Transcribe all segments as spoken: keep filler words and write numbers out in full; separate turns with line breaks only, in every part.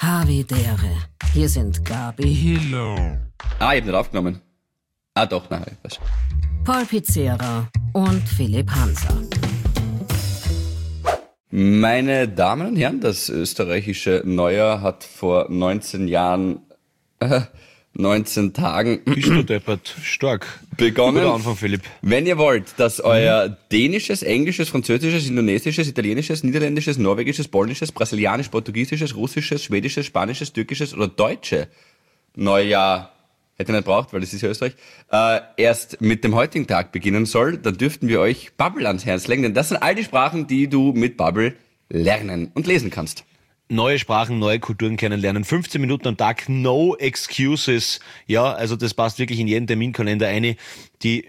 Havidere. Hier sind Gabi
Hello. Ah, ich hab nicht aufgenommen. Ah, doch, nein, ich weiß.
Paul Pizzera und Philipp Hanser.
Meine Damen und Herren, das österreichische Neujahr hat vor neunzehn Jahren, äh, neunzehn Tagen
Bist du deppert? Stark.
begonnen.
Guter Anfang, Philipp.
Wenn ihr wollt, dass euer dänisches, englisches, französisches, indonesisches, italienisches, niederländisches, norwegisches, polnisches, brasilianisch, portugiesisches, russisches, schwedisches, spanisches, türkisches oder deutsche Neujahr, hätte nicht braucht, weil das ist ja Österreich, äh, erst mit dem heutigen Tag beginnen soll, dann dürften wir euch Babbel ans Herz legen, denn das sind all die Sprachen, die du mit Babbel lernen und lesen kannst.
Neue Sprachen, neue Kulturen kennenlernen. fünfzehn Minuten am Tag, no excuses. Ja, also das passt wirklich in jeden Terminkalender ein. Die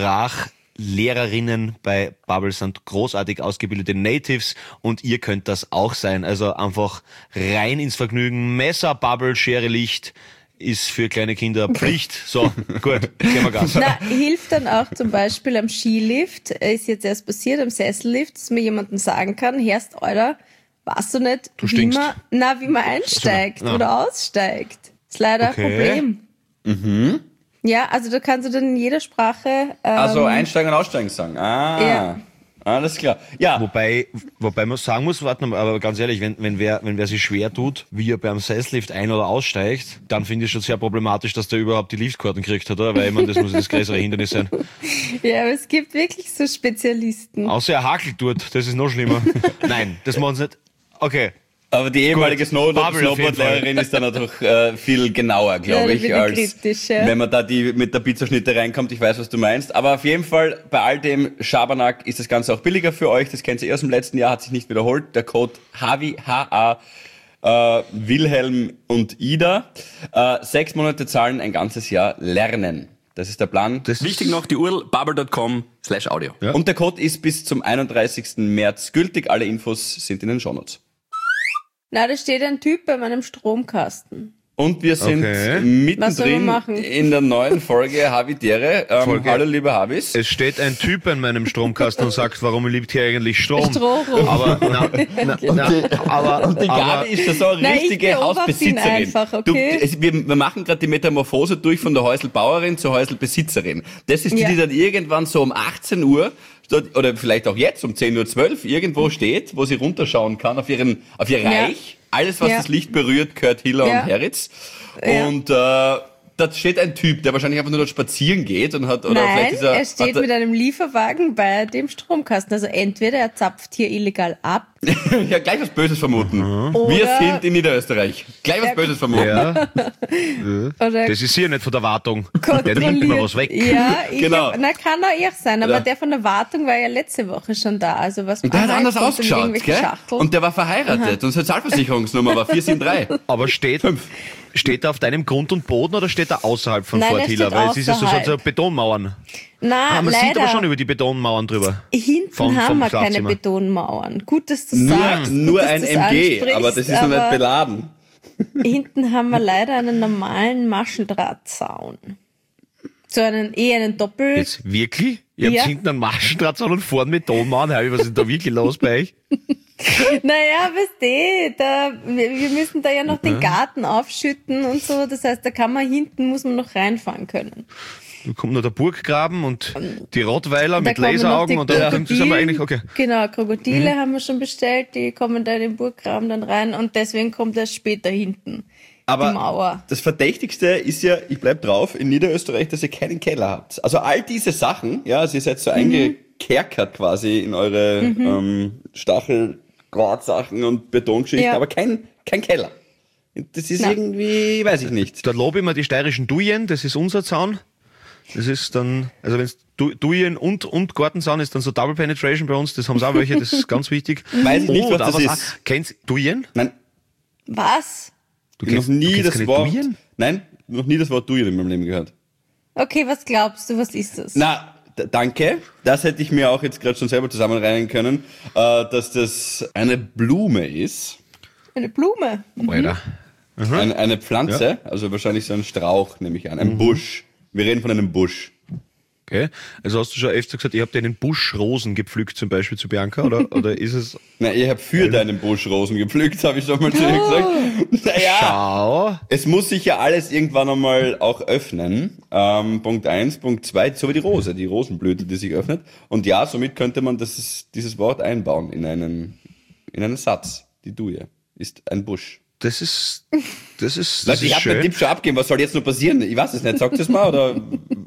Sprachlehrerinnen bei Babbel sind großartig ausgebildete Natives und ihr könnt das auch sein. Also einfach rein ins Vergnügen. Messer, Babbel, Schere, Licht ist für kleine Kinder Pflicht. So, gut, gehen wir Gas.
Na, hilft dann auch zum Beispiel am Skilift, ist jetzt erst passiert, am Sessellift, dass mir jemanden sagen kann, Herrst, Alter, weißt du nicht,
Du
wie
stinkst.
man, na, wie man einsteigt
Ja.
oder aussteigt. Das ist leider
Okay.
ein Problem.
Mhm.
Ja, also da kannst du dann in jeder Sprache... Ähm,
Also einsteigen und aussteigen sagen. Ah,
Ja.
alles klar. Ja,
Wobei, wobei man sagen muss, warte mal, aber ganz ehrlich, wenn, wenn wer, wenn wer sich schwer tut, wie er beim Sesslift ein- oder aussteigt, dann finde ich schon sehr problematisch, dass der überhaupt die Liftkarten gekriegt hat, oder? Weil ich meine, das muss das größere Hindernis sein.
Ja, aber es gibt wirklich so Spezialisten.
Außer er hakelt dort, das ist noch schlimmer. Nein, das machen sie nicht. Okay.
aber die ehemalige
Gut.
Snow-
Babbel auf jeden
Snowboard-Lehrerin ist dann natürlich äh, viel genauer,
Ja,
glaube
da
ich,
bin ich
als
kritisch, ja.
wenn man da die mit der Pizzaschnitte reinkommt. Ich weiß, was du meinst. Aber auf jeden Fall, bei all dem Schabernack ist das Ganze auch billiger für euch. Das kennt ihr erst im letzten Jahr, hat sich nicht wiederholt. Der Code HAVI, H A, äh, Wilhelm und Ida. Äh, sechs Monate zahlen, ein ganzes Jahr lernen. Das ist der Plan.
Das
Wichtig noch die U R L babbel punkt com slash audio.
Ja.
Und der Code ist bis zum einunddreißigsten März gültig. Alle Infos sind in den Shownotes.
Na, da steht ein Typ bei meinem Stromkasten.
Und wir sind
Okay.
Was sollen wir
mittendrin
machen?
in der neuen Folge Havidere. Ähm,
Folge.
Hallo liebe Habis.
Es steht ein Typ an meinem Stromkasten und sagt, warum liebt hier eigentlich Strom?
Strom.
Aber, na, na, na, aber,
Und die
aber
Gabi ist ja so eine
Nein, ich
richtige
beobachte ihn
Hausbesitzerin.
einfach, okay?
du, es, wir, wir machen gerade die Metamorphose durch von der Häuselbauerin zur Häuselbesitzerin. Das ist die,
Ja.
die dann irgendwann so um achtzehn Uhr dort- oder vielleicht auch jetzt um zehn Uhr zwölf irgendwo steht, wo sie runterschauen kann auf ihren auf ihr
Ja.
Reich. Alles, was
Ja.
das Licht berührt, gehört Hiller
Ja.
und Heritz.
Ja.
Und äh, da steht ein Typ, der wahrscheinlich einfach nur dort spazieren geht und hat oder
Nein,
vielleicht ist er,
er steht
hat er,
mit einem Lieferwagen bei dem Stromkasten. Also entweder er zapft hier illegal ab.
ja, gleich was Böses vermuten. Wir
Oder-
sind in Niederösterreich. Gleich was
Ja.
Böses vermuten.
ja,
Oder
das ist hier nicht von der Wartung. Der nimmt
kontrolliert.
immer was weg.
Ja, ich
Genau.
hab, na, kann auch ich sein, aber
Ja.
der von der Wartung war ja letzte Woche schon da. Also was
Und der hat
aha,
anders
jetzt kommt dann
ausgeschaut,
irgendwelche
gell?
Schachteln.
Und der war verheiratet und seine Sozialversicherungsnummer war vier sieben drei.
Aber steht, steht er auf deinem Grund und Boden oder steht er außerhalb von
Nein,
Fort
er
Hiller?
steht
Weil es ist ja so, so, so
außerhalb.
Betonmauern.
Na,
Ah, man
leider.
sieht aber schon über die Betonmauern drüber.
Hinten
vom-
haben
vom
wir keine
Schlafzimmer.
Betonmauern. Gut, dass du
Nur,
sagst.
nur
gut,
ein
dass du's
M G,
ansprichst,
aber das ist noch nicht
aber
beladen.
Hinten haben wir leider einen normalen Maschendrahtzaun. So einen, eh einen Doppel...
Jetzt wirklich? Ihr
Ja.
habt hinten einen Maschendrahtzaun und vorne Betonmauern. Hey, was ist da wirklich los bei euch?
Naja, weißt du, da, wir wir müssen da ja noch den Garten aufschütten und so. Das heißt, da kann man hinten, muss man noch reinfahren können.
Da kommt noch der Burggraben und die Rottweiler
Da
mit
kommen noch
Laseraugen
die
und dann sind wir
Krokodilen.
eigentlich, okay.
Genau, Krokodile haben wir schon bestellt, die kommen da in den Burggraben dann rein und deswegen kommt erst später hinten die
Aber
Mauer.
das Verdächtigste ist ja, ich bleib drauf, in Niederösterreich, dass ihr keinen Keller habt. Also all diese Sachen, ja, also ihr seid so eingekerkert quasi in eure ähm, Stacheldrahtsachen und Betongeschichten,
Ja.
aber kein, kein Keller. Das ist
Nein.
irgendwie, weiß ich nicht.
Da lobe ich mir die steirischen Duyen, das ist unser Zaun. Das ist dann, also wenn es Duyen und, und Gartenzaun ist, dann so Double Penetration bei uns, das haben sie auch welche, das ist ganz wichtig.
Weiß ich nicht, was
Oder
das
was
ist.
auch- Kennst du Duyen?
Nein,
Was?
Du
noch
kennst,
nie
du kennst
das
keine
Wort.
Duyen?
Nein, noch nie das Wort Duyen in meinem Leben gehört.
Okay, was glaubst du, was ist das?
Na, d- danke. Das hätte ich mir auch jetzt gerade schon selber zusammenreihen können, äh, dass das eine Blume ist.
Eine Blume.
Alter.
Eine, eine Pflanze, also wahrscheinlich so ein Strauch, nehme ich an. Ein Busch. Wir reden von einem Busch.
Okay. Also hast du schon öfter gesagt, ich habe deinen Busch Rosen gepflückt zum Beispiel zu Bianca, oder, oder ist es...
Nein, ich habe für deinen Busch Rosen gepflückt, habe ich schon mal zu ihr gesagt. Naja,
Schau.
es muss sich ja alles irgendwann einmal auch öffnen. Ähm, Punkt eins, Punkt zwei, so wie die Rose, die Rosenblüte, die sich öffnet. Und ja, somit könnte man das, dieses Wort einbauen in einen, in einen Satz. Die Duje ist ein Busch.
Das ist, das ist, das
Leute, ich
ist
habe den
schön.
Tipp schon abgegeben, was soll jetzt noch passieren? Ich weiß es nicht, sagt es mal, oder?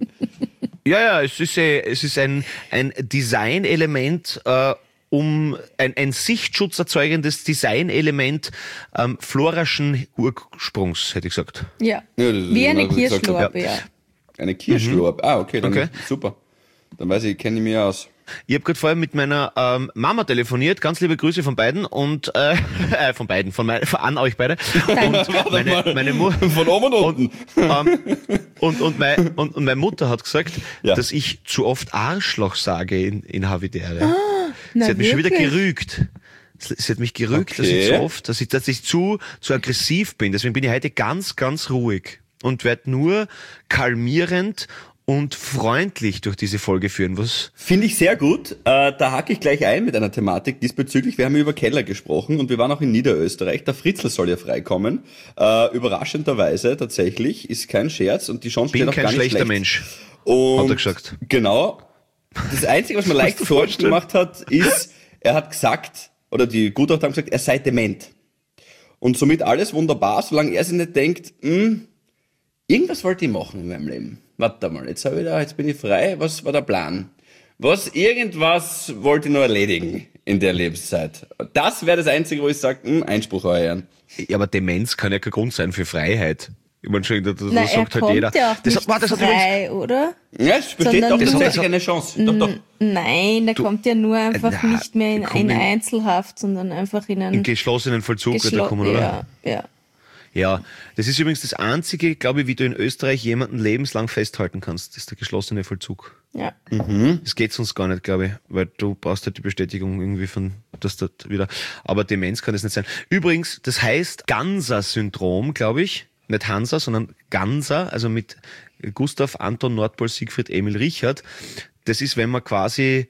Ja, ja, es ist, äh, es ist ein, ein Designelement, äh, um ein, ein sichtschutzerzeugendes Designelement ähm, florischen Ursprungs, hätte ich gesagt.
Ja.
Ja, das ist
Wie eine
genau, wie gesagt
Kirschlorbe,
habe.
ja.
Eine Kirschlorbe. Ah, okay, dann
Okay.
super. Dann weiß ich, kenne ich mich aus.
Ich habe gerade vorher mit meiner ähm, Mama telefoniert, ganz liebe Grüße von beiden und äh, äh von beiden, von, mein, von an euch beide. Und meine, meine Mu-
Von oben und unten.
ähm, und, und, mein, und, und meine Mutter hat gesagt,
Ja.
dass ich zu oft Arschloch sage in, in Havidere.
Ah, Na,
Sie hat mich schon wieder
wirklich?
gerügt. Sie sie hat mich gerügt, dass ich
Okay.
zu oft, dass ich, dass ich zu, zu aggressiv bin. Deswegen bin ich heute ganz, ganz ruhig und werde nur kalmierend und freundlich durch diese Folge führen. Was?
Finde ich sehr gut. Äh, da hake ich gleich ein mit einer Thematik diesbezüglich. Wir haben über Keller gesprochen und wir waren auch in Niederösterreich. Der Fritzl soll ja freikommen. Äh, überraschenderweise tatsächlich, ist kein Scherz und die Chance
Bin
steht auch
kein
gar nicht
schlechter
schlecht.
Mensch.
Und
Hat er gesagt.
Genau. Das Einzige, was mir leicht
du
Sorgen
vorstellen?
gemacht hat, ist, er hat gesagt, oder die Gutachter haben gesagt, er sei dement. Und somit alles wunderbar, solange er sich nicht denkt, hm, irgendwas wollte ich machen in meinem Leben. Warte mal, jetzt habe ich da, jetzt bin ich frei, was war der Plan? Was, irgendwas wollte ich noch erledigen in der Lebenszeit. Das wäre das Einzige, wo ich sage, hm, Einspruch erhören.
Ja, aber Demenz kann ja kein Grund sein für Freiheit. Ich meine schon, das, das
Na, er
sagt halt
kommt
jeder.
ja auch
das,
nicht
hat- warte, das hat übrigens,
frei, oder?
Ja, es besteht
Sondern
doch
nur-
tatsächlich eine Chance. Doch, doch.
Nein, der kommt ja nur einfach
na,
nicht mehr in,
kommt
in
in-
Einzelhaft, sondern einfach in
im
einen
geschlossenen Vollzug wird er
geschlo-
kommen, oder?
Ja, ja.
Ja, das ist übrigens das Einzige, glaube ich, wie du in Österreich jemanden lebenslang festhalten kannst. Das ist der geschlossene Vollzug.
ja.
Das geht sonst gar nicht, glaube ich, weil du brauchst halt die Bestätigung irgendwie von, dass das wieder, aber Demenz kann das nicht sein. Übrigens, das heißt Ganser-Syndrom, glaube ich, nicht Hansa, sondern Ganser, also mit Gustav, Anton, Nordpol, Siegfried, Emil, Richard. Das ist, wenn man quasi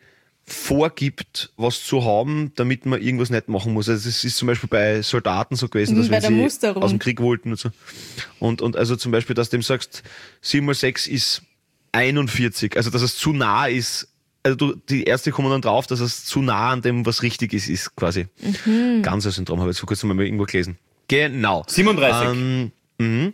vorgibt, was zu haben, damit man irgendwas nicht machen muss. Also es ist zum Beispiel bei Soldaten so gewesen,
Wie
dass
bei
wenn
der
sie
Musterung.
aus dem Krieg wollten und so. Und, und also zum Beispiel, dass du dem sagst, sieben mal sechs ist einundvierzig, also dass es zu nah ist. Also du, die Ärzte kommen dann drauf, dass es zu nah an dem, was richtig ist, ist quasi.
Mhm.
Ganser-Syndrom, habe ich vor kurzem mal irgendwo gelesen. Genau.
siebenunddreißig.
Ähm, mhm.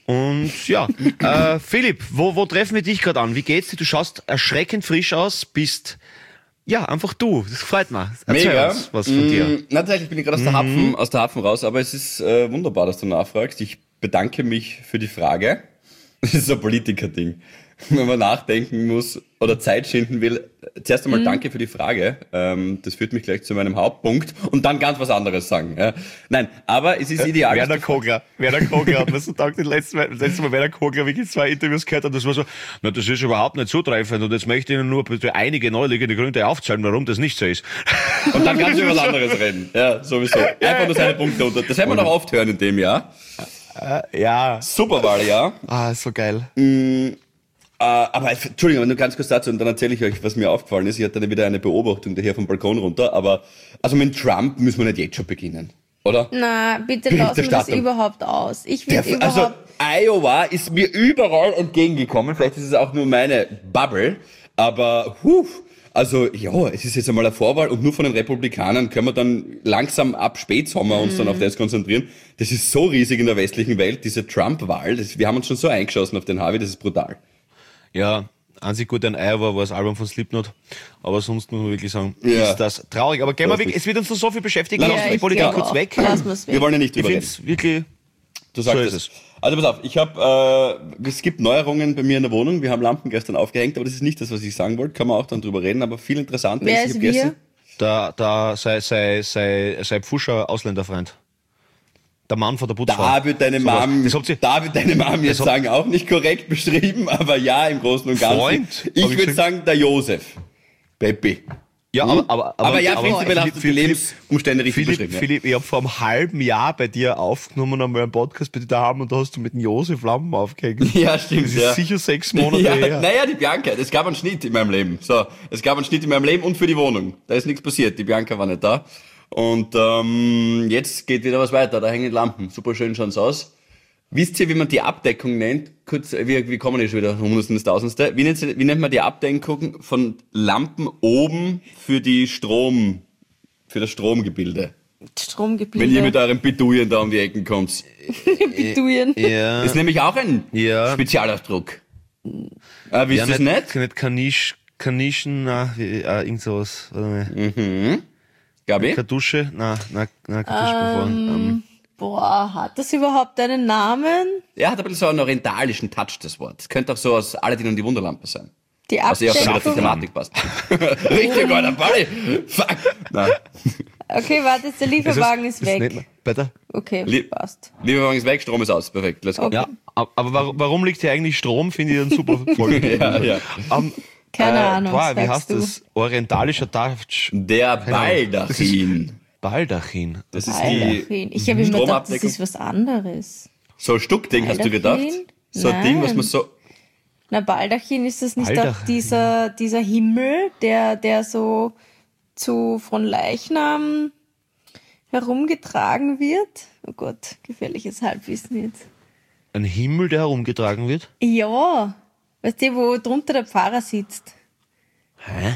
Und ja, äh, Philipp, wo, wo treffen wir dich gerade an? Wie geht's dir? Du schaust erschreckend frisch aus, bist ja einfach du. Das freut mich. Erzähl
Mega.
uns was von dir.
Mm, na, tatsächlich bin ich gerade aus der Hapfen, aus der Hapfen raus, aber es ist äh, wunderbar, dass du nachfragst. Ich bedanke mich für die Frage. Das ist so ein Politiker-Ding. Wenn man nachdenken muss oder Zeit schinden will, zuerst einmal danke für die Frage. Ähm, das führt mich gleich zu meinem Hauptpunkt und dann ganz was anderes sagen. Ja. Nein, aber es ist ideal. dass
Werner
du-
Kogler, Werner Kogler hat mir so gedacht, das letzte Mal, das letzte Mal Werner Kogler, wie ich zwei Interviews gehört habe, das war so, na, das ist überhaupt nicht zutreffend und jetzt möchte ich Ihnen nur bitte einige neuliegende Gründe aufzählen, warum das nicht so ist.
Und dann kannst du über was anderes reden. Ja, sowieso. Einfach nur seine Punkte unter. Das werden wir noch oft hören in dem Jahr.
Ja.
Super Wahljahr.
Ah, so geil.
Äh, aber Entschuldigung, nur ganz kurz dazu und dann erzähle ich euch, was mir aufgefallen ist. Ich hatte dann wieder eine Beobachtung daher vom Balkon runter, aber also mit Trump müssen wir nicht jetzt schon beginnen, oder?
Na, bitte lassen wir das
Berichterstattung.
überhaupt aus. Ich will
Der, also
überhaupt...
Iowa ist mir überall entgegengekommen. Vielleicht ist es auch nur meine Bubble, aber huh, also ja, es ist jetzt einmal eine Vorwahl und nur von den Republikanern können wir dann langsam ab Spätsommer uns dann auf das konzentrieren. Das ist so riesig in der westlichen Welt, diese Trump-Wahl. Das, wir haben uns schon so eingeschossen auf den Harvey, das ist brutal.
Ja, einzig gut an Iowa war das Album von Slipknot, aber sonst muss man wirklich sagen,
Ja.
ist das traurig. Aber gehen wir
Lustig.
weg, es wird uns noch so viel beschäftigen,
Lass
lass
uns
uns
die
die Politik
glaube
kurz
auch.
weg.
Lassen wir's weg.
Wir wollen ja nicht
Ich
drüber
finde
reden.
es wirklich,
Du sagst
So
es.
ist es.
Also pass auf, ich habe, äh, es gibt Neuerungen bei mir in der Wohnung. Wir haben Lampen gestern aufgehängt, aber das ist nicht das, was ich sagen wollte. Kann man auch dann drüber reden, aber viel interessanter
Wer
ist,
ist
ich hab
wir?
gestern-
da, da, sei, sei, sei, sei Pfuscher Ausländerfreund. Der Mann von der Putzfrau.
Da wird deine
Sowas.
Mom,
Das habt ihr,
da wird deine Mom jetzt
hat-
sagen, auch nicht korrekt beschrieben, aber ja, im Großen und Ganzen.
Freund? Hab
Ich
ich
würde
gesagt?
sagen, der Josef. Peppi.
Ja, aber, aber, aber,
Aber ja,
aber,
prinzipiell hast du die
Philipp,
Lebensumstände richtig
Philipp,
beschrieben. Ja.
Philipp, ich habe vor einem halben Jahr bei dir aufgenommen, einmal einen Podcast bei dir daheim und da hast du mit dem Josef Lampen aufgehängt.
Ja, stimmt,
Das ist
ja.
sicher sechs Monate
Ja,
her.
naja, die Bianca, es gab einen Schnitt in meinem Leben. So, es gab einen Schnitt in meinem Leben und für die Wohnung. Da ist nichts passiert, die Bianca war nicht da. Und ähm, jetzt geht wieder was weiter, da hängen Lampen. Super schön schaut's aus. Wisst ihr, wie man die Abdeckung nennt? Kurz, wie, wie kommen wir schon wieder Hundertsten des Tausendste? Wie nennt, wie nennt man die Abdeckung von Lampen oben für die Strom, für das Stromgebilde?
Stromgebilde.
Wenn ihr mit eurem Beduien da um die Ecken kommt.
Beduien.
Ja,
Ist nämlich auch ein
ja.
Spezialausdruck. Ah, wisst
ja,
ihr es nicht?
Nicht Kanisch, Kanischen, na, wie, ah, irgend sowas. Warte mal.
Mhm. Gabi?
Kartusche? Na, na, na, Kartusche ähm, ähm,
Boah, hat das überhaupt einen Namen?
Er hat ein bisschen so einen orientalischen Touch, das Wort. Das könnte auch so aus Aladdin und die Wunderlampe sein.
Die
Was ja auch schon wieder zur
Abdeckung.
Thematik passt. Richtig, alter Balli. Fuck. Nein.
Okay, warte, jetzt der Lieferwagen ist, weg.
Nicht mehr. Weiter.
Okay,
Lieb-
passt.
Lieferwagen ist weg, Strom ist aus. Perfekt, let's go.
Okay.
Ja, ab- aber warum, warum liegt hier eigentlich Strom? Finde ich einen super Folge.
Ja, ja.
Um,
Keine Ahnung,
Boah, wie
sagst
heißt
du.
das? Orientalischer Touch.
Der Baldachin.
Baldachin.
Das ist die
Baldachin. Ich habe immer gedacht, das
Stromabdeckung.
ist was anderes.
So ein Stuckding, hast du gedacht?
Baldachin?
So ein Ding, was
Nein.
man so...
Na, Baldachin, ist das nicht
Baldachin.
auch dieser, dieser Himmel, der, der so zu von Leichnam herumgetragen wird? Oh Gott, gefährliches Halbwissen jetzt.
Ein Himmel, der herumgetragen wird?
Ja, weißt du, wo drunter der Pfarrer sitzt?
Hä?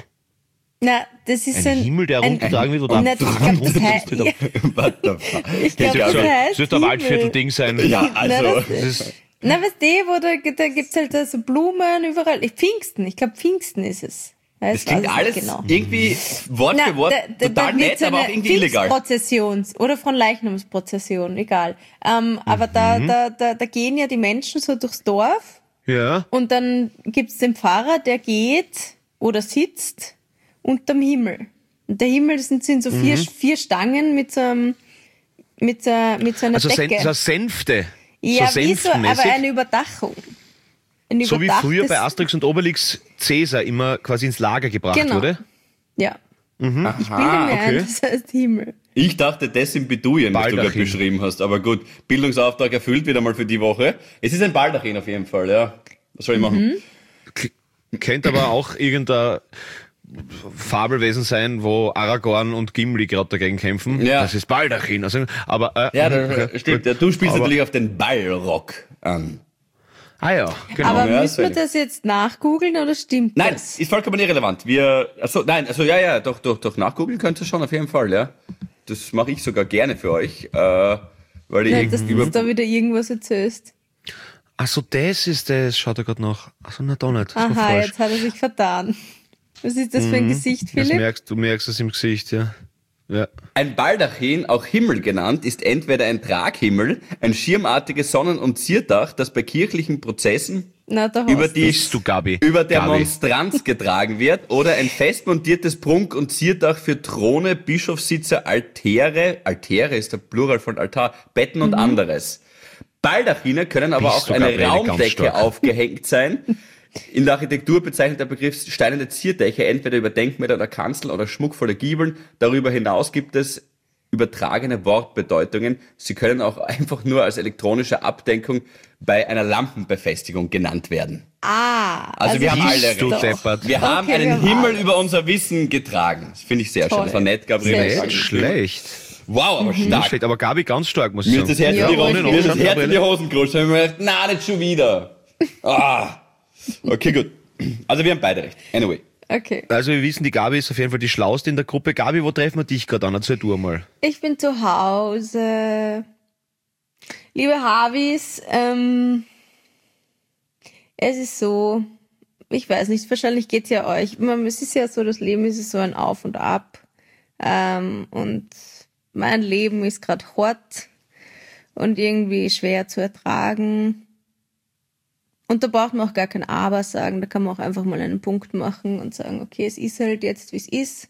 Na, das ist
Ein
ein...
Himmel, der herumgetragen wird oder
Nein,
ein
ich
Pfarrer
glaube, das, heißt,
runter-
ja,
What the fuck?
ich glaub,
Das
das
soll,
heißt
das soll ein Waldviertel-Ding sein.
Ja, also...
Na, das-
Das ist,
Na, weißt du, wo da, da gibt's halt so Blumen überall. Pfingsten, ich glaube Pfingsten ist es.
Das klingt alles
Genau.
irgendwie Wort
Na,
für Wort
da- da-
total
da wird
nett,
so
aber auch
eine
irgendwie illegal.
Pfingstprozession oder von Leichnamsprozession, egal. Ähm, aber da,
Mhm.
da, da, da gehen ja die Menschen so durchs Dorf
ja.
und dann gibt's den Pfarrer, der geht oder sitzt unterm Himmel. Und der Himmel sind, sind so vier,
Mhm.
vier Stangen mit so einem, mit so, mit so einer
Also Sen
Decke.
so Sänfte.
ja,
so
wie so, aber
Senftenmäßig.
eine Überdachung. Ein
So wie früher bei
überdachtes-
Asterix und Obelix Cäsar immer quasi ins Lager gebracht
Genau.
wurde.
Ja. Ich bilde mir
okay.
ein, das heißt Himmel.
Ich dachte, das sind Beduien, was du gerade
Baldachin.
beschrieben hast. Aber gut, Bildungsauftrag erfüllt wieder mal für die Woche. Es ist ein Baldachin auf jeden Fall, ja. Was soll ich machen?
Mhm.
K könnte aber auch irgendein Fabelwesen sein, wo Aragorn und Gimli gerade dagegen kämpfen.
Ja.
Das ist Baldachin. Also, aber, äh,
Ja, da,
okay,
stimmt.
gut.
Ja, du spielst
aber,
natürlich auf den Ballrock an.
Ah ja, genau.
Aber
ja,
müssen wir
Sally.
das jetzt nachgoogeln oder stimmt
Nein,
das?
ist vollkommen irrelevant. Wir, also nein, also ja, ja, doch, doch, doch, nachgoogeln könnt ihr schon auf jeden Fall, ja. Das mache ich sogar gerne für euch, äh, weil ich
Nein, dass du
über,
uns da wieder irgendwas erzählst.
Ach so, das ist das. Schaut er gerade nach. Ach so, na da nicht. Das war
Aha,
falsch.
jetzt hat er sich vertan. Was ist das für ein Gesicht,
Das
Philipp?
merkst, du merkst es im Gesicht, ja. Ja.
Ein Baldachin, auch Himmel genannt, ist entweder ein Traghimmel, ein schirmartiges Sonnen- und Zierdach, das bei kirchlichen Prozessen
Na, da
über
hast
die
Bist du, Gabi?
über der
Gabi.
Monstranz getragen wird, oder ein fest montiertes Prunk- und Zierdach für Throne, Bischofssitze, Altäre, Altäre ist der Plural von Altar, Betten und anderes. Baldachine können aber
Bist
auch
du,
eine
Gabriele, ganz
Raumdecke
stark.
aufgehängt sein. In der Architektur bezeichnet der Begriff steinerne Zierdächer entweder über Denkmäler oder Kanzeln oder schmuckvolle Giebeln. Darüber hinaus gibt es übertragene Wortbedeutungen. Sie können auch einfach nur als elektronische Abdeckung bei einer Lampenbefestigung genannt werden.
Ah,
Also wir haben
Bist
alle
du
recht.
deppert.
Wir haben
Okay,
einen
wir haben
Himmel
alle.
über unser Wissen getragen. Das finde ich sehr schön.
Toll.
Das war nett, Gabriele.
Sehr
Nicht
schön.
schlecht.
Wow, aber
Nicht
stark.
schlecht, aber Gabi ganz stark, muss ich
Mir
sagen.
ist das Herz
Ja,
in die Hosen,
ruhig
mir ist das
noch.
Herz in die Hosen gerutscht. Da hab ich mir gedacht, na, nicht schon wieder. Ah. Okay, gut. Also wir haben beide recht. Anyway.
okay.
Also wir wissen, die Gabi ist auf jeden Fall die Schlauste in der Gruppe. Gabi, wo treffen wir dich gerade an? Erzähl du einmal.
Ich bin zu Hause. Liebe Havis, ähm, es ist so, ich weiß nicht, wahrscheinlich geht's ja euch. Man, es ist ja so, das Leben ist so ein Auf und Ab. Ähm, und mein Leben ist gerade hart und irgendwie schwer zu ertragen. Und da braucht man auch gar kein Aber sagen, da kann man auch einfach mal einen Punkt machen und sagen, okay, es ist halt jetzt, wie es ist.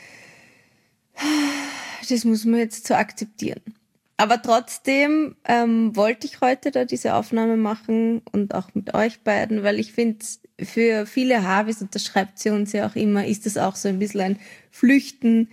Das muss man jetzt so akzeptieren. Aber trotzdem ähm, wollte ich heute da diese Aufnahme machen und auch mit euch beiden, weil ich finde für viele Harvis, und das schreibt sie uns ja auch immer, ist das auch so ein bisschen ein Flüchten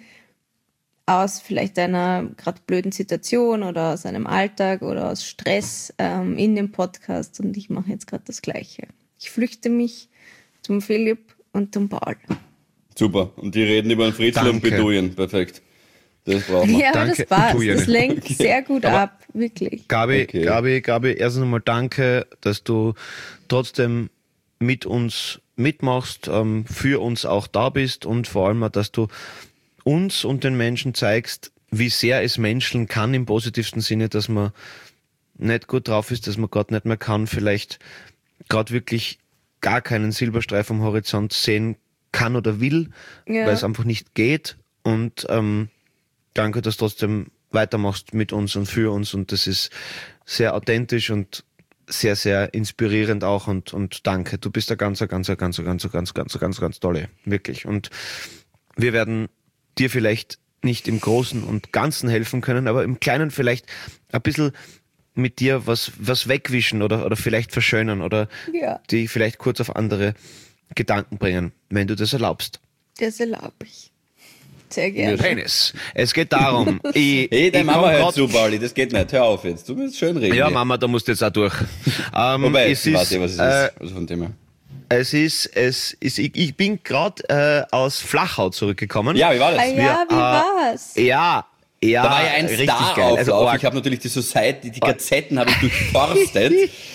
aus vielleicht einer gerade blöden Situation oder aus einem Alltag oder aus Stress ähm, in dem Podcast. Und ich mache jetzt gerade das Gleiche. Ich flüchte mich zum Philipp und zum Paul.
Super. Und die reden über einen Fritzl und
Danke.
Beduyen. Perfekt. Das brauchen wir.
Ja, aber
Danke.
das passt.
Tu ja
Das
nicht.
lenkt
Okay.
sehr gut
Aber-
ab, wirklich.
Gabi,
Okay.
Gabi, Gabi, erst einmal danke, dass du trotzdem mit uns mitmachst, ähm, für uns auch da bist und vor allem auch, dass du uns und den Menschen zeigst, wie sehr es menscheln kann im positivsten Sinne, dass man nicht gut drauf ist, dass man gerade nicht mehr kann, vielleicht gerade wirklich gar keinen Silberstreif am Horizont sehen kann oder will,
Ja.
weil es einfach nicht geht. Und ähm, danke, dass du trotzdem weitermachst mit uns und für uns. Und das ist sehr authentisch und sehr, sehr inspirierend auch. Und, und danke. Du bist ein ganz, ganz, ganz, ganz, ganz, ganz, ganz, ganz, ganz tolle. Wirklich. Und wir werden dir vielleicht nicht im Großen und Ganzen helfen können, aber im Kleinen vielleicht ein bisschen mit dir was, was wegwischen oder, oder vielleicht verschönern oder
Ja.
die vielleicht kurz auf andere Gedanken bringen, wenn du das erlaubst.
Das erlaube ich. Sehr gerne.
Penis. Es geht darum, ich,
Hey, deine
ich
Mama
komm
hört
grad-
zu, Pauli. Das geht nicht. Hör auf jetzt. Du musst schön reden.
Ja,
hier.
Mama, da musst du jetzt auch durch. Ähm,
Wobei,
es
ich weiß
ist,
ja, was es
äh,
ist. Also von dem her.
es ist, es ist, ich, ich bin gerade äh, aus Flachau zurückgekommen.
Ja, wie war das?
Ah ja,
Wir,
wie
äh,
war's?
Ja, ja,
Da war ja ein
richtig geil.
Star-Auflauf.
Also, arg.
ich habe natürlich die Society, die Gazetten habe ich durchforstet.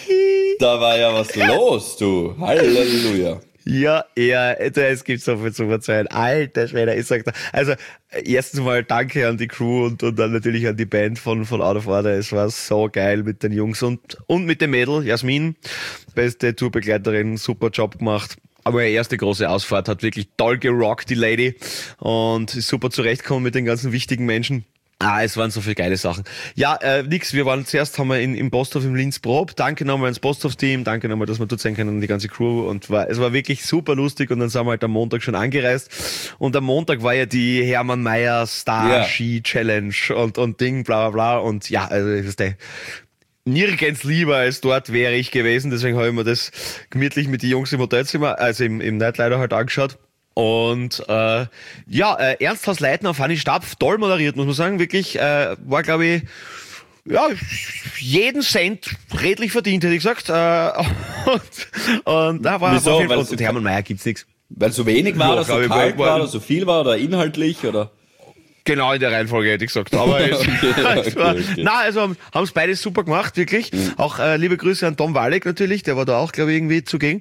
Da war ja was los, du. Halleluja.
Ja, ja, es gibt so viel zu verzeihen. Alter Schwede, ich sag da. Also, erstens mal danke an die Crew und, und dann natürlich an die Band von, von Out of Order. Es war so geil mit den Jungs und, und mit dem Mädel, Jasmin, beste Tourbegleiterin, super Job gemacht. Aber ihre erste große Ausfahrt hat wirklich toll gerockt, die Lady. Und ist super zurechtgekommen mit den ganzen wichtigen Menschen. Ah, es waren so viele geile Sachen. Ja, äh, nix, wir waren zuerst, haben wir in, im Posthof im Linz probt. Danke nochmal ans Posthof-Team, danke nochmal, dass wir dort sein können, die ganze Crew. Und war, es war wirklich super lustig und dann sind wir halt am Montag schon angereist. Und am Montag war ja die Hermann Mayer Star Ski Challenge und, und Ding, bla, bla, bla. Und ja, also, das ist der, nirgends lieber als dort wäre ich gewesen. Deswegen habe ich mir das gemütlich mit den Jungs im Hotelzimmer, also im, im Nightlider halt angeschaut. Und äh, ja, äh, Ernst Leitner, Fanny Stapf, toll moderiert, muss man sagen. Wirklich, äh, war, glaube ich, ja, jeden Cent redlich verdient, hätte ich gesagt. Äh, und, und da war
Wieso?
auf jeden Fall,
Weil-
und, und Hermann Mayer gibt's nichts.
Weil so wenig war,
Ja,
oder so
glaub ich,
kalt
war-
war, oder so viel war, oder inhaltlich, oder?
Genau in der Reihenfolge hätte ich gesagt. Aber es,
Okay,
es war,
okay, okay.
na, also haben es beides super gemacht, wirklich. Auch äh, liebe Grüße an Tom Walek natürlich, der war da auch, glaube ich, irgendwie zugegen.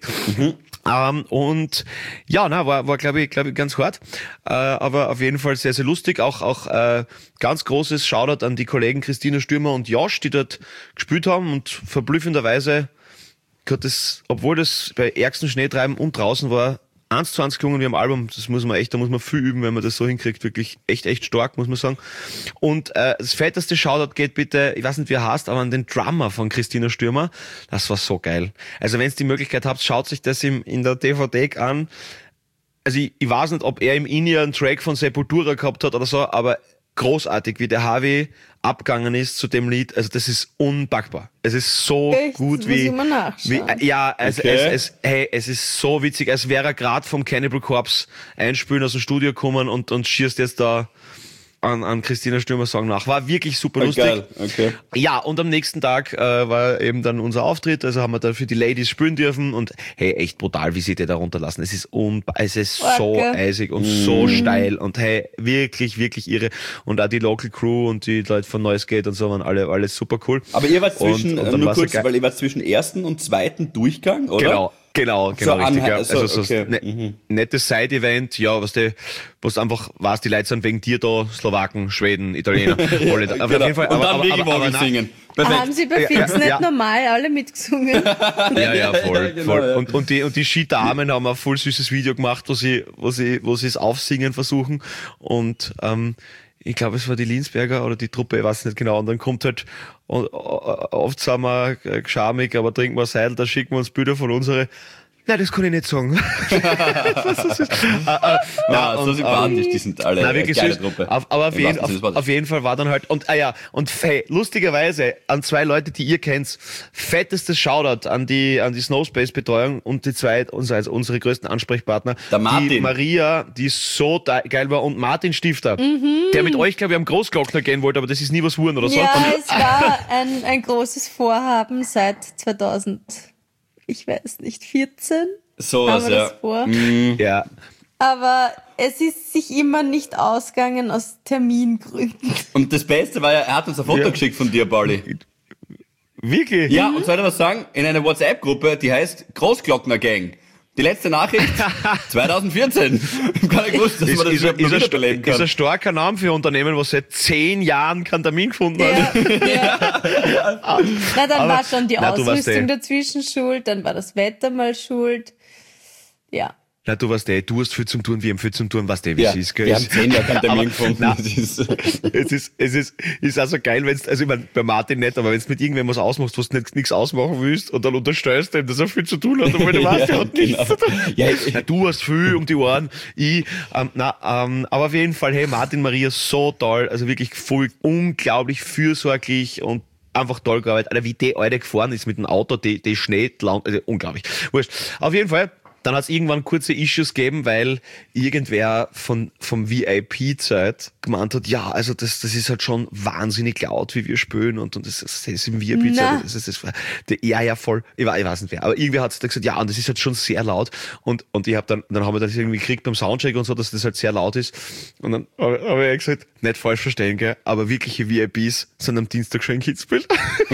Ähm, und ja, na, war, war glaube ich, glaube ich, ganz hart. Äh, aber auf jeden Fall sehr, sehr lustig. Auch, auch äh, ganz großes Shoutout an die Kollegen Christina Stürmer und Josh, die dort gespielt haben und verblüffenderweise hat das, obwohl das bei ärgsten Schneetreiben und draußen war, eins zu eins gelungen wie am Album. Das muss man echt, da muss man viel üben, wenn man das so hinkriegt. Wirklich echt, echt stark, muss man sagen. Und äh, das fetteste Shoutout geht bitte, ich weiß nicht, wie er heißt, aber an den Drummer von Christina Stürmer. Das war so geil. Also wenn ihr die Möglichkeit habt, schaut sich das im, in der D V D an. Also ich, ich weiß nicht, ob er im In-Ear einen Track von Sepultura gehabt hat oder so, aber großartig, wie der Harvey abgegangen ist zu dem Lied. Also das ist unpackbar. Es ist so
Echt?
gut
Das muss
wie,
ich mal nachschauen.
wie ja, also
Okay.
es, es, hey, es ist so witzig, als wäre er gerade vom Cannibal Corpse einspielen aus dem Studio gekommen und, und schießt jetzt da an, an Christina Stürmer Song nach. War wirklich super
Ah,
lustig.
geil, okay.
Ja, und am nächsten Tag äh, war eben dann unser Auftritt, also haben wir dann für die Ladies spielen dürfen und hey, echt brutal, wie sie die da runterlassen. Es ist un es ist so
Okay.
eisig und so steil und hey, wirklich, wirklich irre. Und auch die Local Crew und die Leute von Noise Gate und so waren alle, alle super cool.
Aber ihr wart zwischen,
Und- und
äh,
dann
nur
war's
kurz,
ja geil.
weil ihr wart zwischen ersten und zweiten Durchgang, oder?
Genau, genau, genau,
So
richtig.
anhe-
Ja.
also,
Also so
okay,
ne,
mhm.
nettes Side-Event, ja, was du, was einfach, was die Leute sind wegen dir da, Slowaken, Schweden, Italiener, Holländer. Aber
Genau.
auf jeden Fall,
und
aber,
dann
aber,
Wiggy
aber, aber,
Woggy
nein.
singen. Perfekt.
Haben sie bei
Ja,
Fix
ja,
nicht
ja.
normal alle mitgesungen?
Ja, ja, voll,
Ja, genau,
voll.
ja.
Und, und die, und die Skidamen haben ein voll süßes Video gemacht, wo sie, wo sie, wo sie es aufsingen versuchen. Und, ähm, ich glaube, es war die Linsberger oder die Truppe, ich weiß nicht genau. Und dann kommt halt, und, äh, oft sind wir äh, geschamig, aber trinken wir Seidel, da schicken wir uns Bilder von unsere Nein, das kann ich nicht sagen.
Ja, so sympathisch, die sind alle
Nein, wirklich
geile
süß.
Truppe.
Auf, aber auf
Im
jeden,
wahrsten Sinne des
auf,
Wortes.
auf jeden Fall war dann halt, und ah ja, und hey, lustigerweise an zwei Leute, die ihr kennt, fettestes Shoutout an die, an die Snowspace-Betreuung und die zwei, unsere, also unsere größten Ansprechpartner.
Der Martin.
Die Maria, die so da- geil war, und Martin Stifter, der mit euch, glaube ich, am Großglockner gehen wollte, aber das ist nie was geworden oder so.
Ja,
Und,
es war ein, ein großes Vorhaben seit zweitausend, ich weiß nicht, vierzehn
So
haben
was,
wir
ja.
das vor.
ja.
Aber es ist sich immer nicht ausgegangen aus Termingründen.
Und das Beste war ja, er hat uns ein Foto
Ja.
geschickt von dir, Pauli.
Wirklich?
Ja, und soll ich was sagen? In einer WhatsApp-Gruppe, die heißt Großglockner Gang. Die letzte Nachricht, zwanzig vierzehn. Ich hab gar nicht gewusst, dass
Ist,
man das
ist,
überhaupt noch
ist, ein,
wiederbeleben
ist ein
kann.
starker Name für ein Unternehmen, was seit zehn Jahren keinen Termin gefunden hat.
Ja, ja. Na, dann
Aber-
war schon die
na, du warst
Ausrüstung
eh-
dazwischen schuld, dann war das Wetter mal schuld. Ja.
Na, du weißt eh, du hast viel zum Tun, wir haben viel zum Tun, weißt du, wie
Ja,
es ist, gell?
wir haben zehn Jahre keinen Termin
Aber-
gefunden.
Nein.
Das ist,
Es ist, es ist, ist auch so geil, wenn's, also ich mein, bei Martin nicht, aber wenn's mit irgendwem was ausmachst, was du nicht, nichts ausmachen willst, und dann unterstellst du ihm, dass er viel zu tun hat, obwohl du weißt, er hat nichts
genau.
zu tun.
Ja, ich-
Na, du hast viel um die Ohren, ich, ähm, na, ähm, aber auf jeden Fall, hey, Martin, Maria, so toll, also wirklich voll, unglaublich fürsorglich und einfach toll gearbeitet. Alter, wie die Alte gefahren ist mit dem Auto, die, die Schnee, also unglaublich. Wurscht. Auf jeden Fall, dann hat es irgendwann kurze Issues gegeben, weil irgendwer von vom V I P-Zeit gemeint hat, ja, also das das ist halt schon wahnsinnig laut, wie wir spielen, und, und das, das ist im V I P-Zeit.
Na.
Das ist das war der, ja, ja, voll, ich, weiß- ich weiß nicht wer, aber irgendwer hat da gesagt, ja, und das ist halt schon sehr laut, und und ich habe dann, dann haben wir das irgendwie gekriegt beim Soundcheck und so, dass das halt sehr laut ist, und dann habe hab ich gesagt, nicht falsch verstehen, gell, aber wirkliche V I Ps sind am Dienstag schon in Kitzbühel.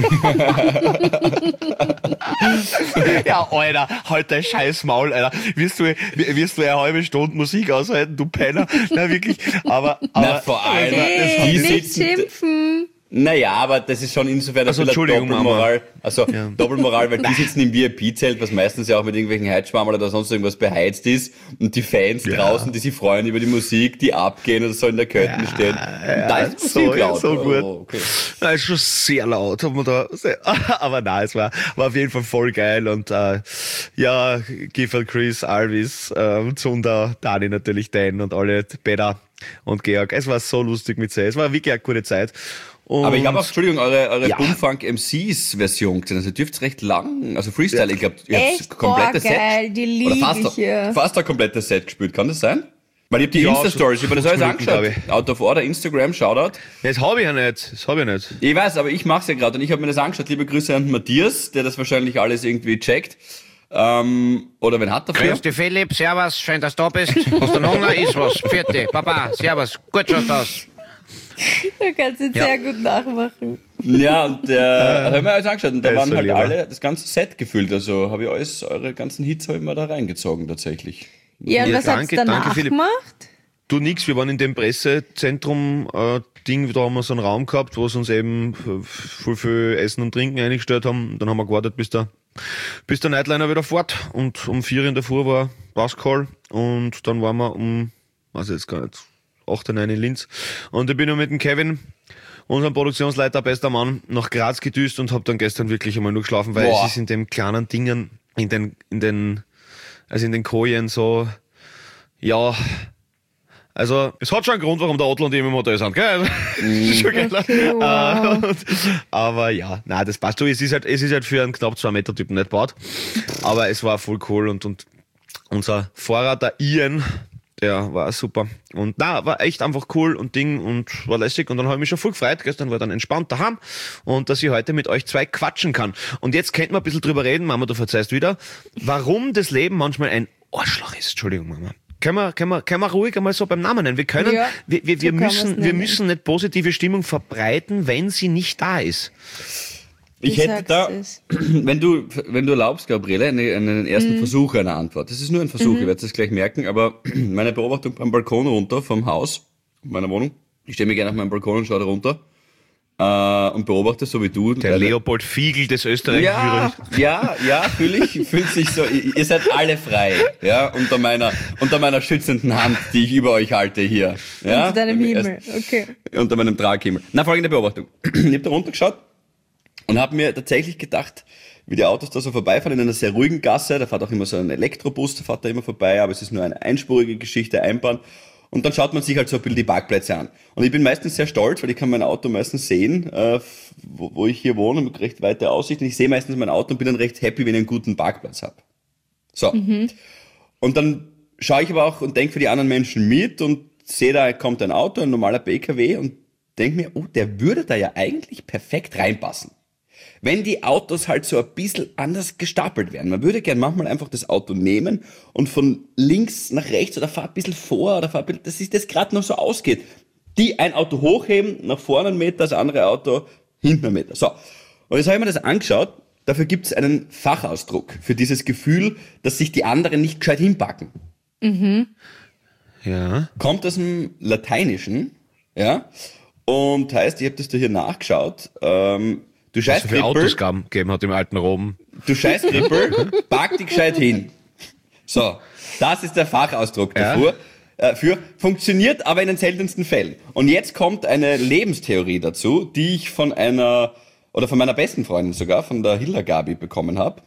Ja, Alter, halt dein scheiß Maul, Alter. Wirst du, wirst du eine halbe Stunde Musik aushalten, du Penner? Na, wirklich. Aber, aber
Na, vor allem,
Hey,
die
nicht
sitzen,
schimpfen.
naja, aber das ist schon insofern ein
Also,
bisschen
Entschuldigung,
Doppelmoral.
Mama.
Also,
Ja.
Doppelmoral, weil die sitzen im V I P-Zelt, was meistens ja auch mit irgendwelchen Heizschwammerl oder sonst irgendwas beheizt ist. Und die Fans
Ja.
draußen, die sich freuen über die Musik, die abgehen oder so in der Kälte stehen. Und da ist die
so,
Musik laut.
so gut.
Oh, okay.
Na, ist schon sehr laut, hat man da, sehr, aber nein, es war, war auf jeden Fall voll geil, und, äh, ja, Gifford, Chris, Alvis, ähm, Zunder, Dani natürlich, Dan und alle, Peter und Georg. Es war so lustig mit sie. Es war wirklich eine gute Zeit. Und
Aber ich habe auch, Entschuldigung, eure, eure
Ja.
Bumfunk M Cs Version gesehen. Also, ihr dürft's recht lang, also Freestyle, ich glaube, ihr habt
Echt?
komplettes
Boah, geil,
Set.
die lieb
oder fast,
ich, ja.
fast ein komplettes Set gespielt, kann das sein? Weil ich hab die
Ja,
Insta-Stories,
so
ich hab mir das alles
fünfzig Minuten,
angeschaut. Out of Order, Instagram, Shoutout.
das habe ich ja nicht, das habe ich nicht.
Ich weiß, aber ich mach's ja gerade und ich habe mir das angeschaut. Liebe Grüße an Matthias, der das wahrscheinlich alles irgendwie checkt. Ähm, oder wen hat dafür?
Grüß dich, Philipp, servus, schön, dass du da bist. Hast du noch Hunger? Iss was. Vierte, Papa, servus, gut schaut aus.
Du kannst ihn sehr gut nachmachen.
Ja, und der hat mir alles angeschaut und da
Der ist
waren
so
halt
lieber.
alle, das ganze Set gefüllt. Also habe ich alles, eure ganzen Hits habe ich mir da reingezogen tatsächlich.
Ja, und
Ja,
was
danke,
hat's danach
danke, Philipp.
gemacht?
Du nix, wir waren in dem Pressezentrum äh, Ding, da haben wir so einen Raum gehabt, wo sie uns eben äh, voll viel Essen und Trinken eingestellt haben. Dann haben wir gewartet, bis der, bis der Nightliner wieder fährt, und um vier in der Früh war Buscall, und dann waren wir um, weiß ich jetzt gar nicht, acht, neun in Linz. Und ich bin noch mit dem Kevin, unserem Produktionsleiter, bester Mann, nach Graz gedüst und hab dann gestern wirklich einmal nur geschlafen, weil
Boah.
es ist in den kleinen Dingen, in den, in den, also in den Kojen so, ja, also, es hat schon einen Grund, warum der Otto und ich im Hotel sind, gell? Also, das ist schon geil.
Okay, wow.
Äh, und, aber ja, nein, das passt. Du, es ist halt, es ist halt für einen knapp zwei Meter Typen nicht gebaut. Aber es war voll cool, und, und unser Fahrer, der Ian, der war super. Und na, war echt einfach cool und Ding und war lässig, und dann habe ich mich schon voll gefreut. Gestern war ich dann entspannt daheim, und dass ich heute mit euch zwei quatschen kann. Und jetzt könnten wir ein bisschen drüber reden, Mama, du verzeihst wieder, warum das Leben manchmal ein Arschloch ist. Entschuldigung, Mama. Können wir, können wir, können wir ruhig einmal so beim Namen nennen. Wir können,
Ja,
wir, wir, wir
so kann man's
müssen, wir
nennen.
müssen nicht positive Stimmung verbreiten, wenn sie nicht da ist.
Ich
Du
hätte
sagst
da,
es.
wenn du, wenn du erlaubst, Gabriele, eine, einen ersten
Mhm.
Versuch einer Antwort. Das ist nur ein Versuch, ihr werdet es gleich merken, aber meine Beobachtung beim Balkon runter vom Haus, meiner Wohnung, ich stehe mir gerne auf meinen Balkon und schaue da runter, äh, und beobachte so wie du.
Der Leopold Fiegel des österreichischen
Ja, ja, ja, fühle ich, fühlt sich so, ihr ihr seid alle frei, ja, unter meiner, unter meiner schützenden Hand, die ich über euch halte hier, ja.
Unter deinem
Erst-
Himmel, okay.
Unter meinem Traghimmel. Na, folgende Beobachtung. Ich habe da runtergeschaut, Und habe mir tatsächlich gedacht, wie die Autos da so vorbeifahren in einer sehr ruhigen Gasse, da fährt auch immer so ein Elektrobus, da fährt da immer vorbei, aber es ist nur eine einspurige Geschichte, Einbahn. Und dann schaut man sich halt so ein bisschen die Parkplätze an. Und ich bin meistens sehr stolz, weil ich kann mein Auto meistens sehen, äh, wo, wo ich hier wohne, mit recht weiter Aussicht. Und ich sehe meistens mein Auto und bin dann recht happy, wenn ich einen guten Parkplatz habe. So. Mhm. Und dann schaue ich aber auch und denke für die anderen Menschen mit und sehe, da kommt ein Auto, ein normaler P K W und denke mir, oh, der würde da ja eigentlich perfekt reinpassen. Wenn die Autos halt so ein bisschen anders gestapelt wären. Man würde gern manchmal einfach das Auto nehmen und von links nach rechts oder fahr ein bisschen vor oder fahr ein bisschen, dass sich das gerade noch so ausgeht. Die ein Auto hochheben, nach vorne einen Meter, das andere Auto hinten einen Meter. So. Und jetzt habe ich mir das angeschaut. Dafür gibt es einen Fachausdruck für dieses Gefühl, dass sich die anderen nicht gescheit hinpacken.
Mhm.
Ja.
Kommt aus dem Lateinischen, ja, und heißt, ich habe das da hier nachgeschaut, ähm, du
Was es für
Scheißkrippel,
Autos gegeben hat im alten Rom.
du Scheißkrippel, pack dich gescheit hin. So, das ist der Fachausdruck
Ja.
dafür. Äh, für, funktioniert aber in den seltensten Fällen. Und jetzt kommt eine Lebenstheorie dazu, die ich von einer, oder von meiner besten Freundin sogar, von der Hilda Gabi bekommen habe,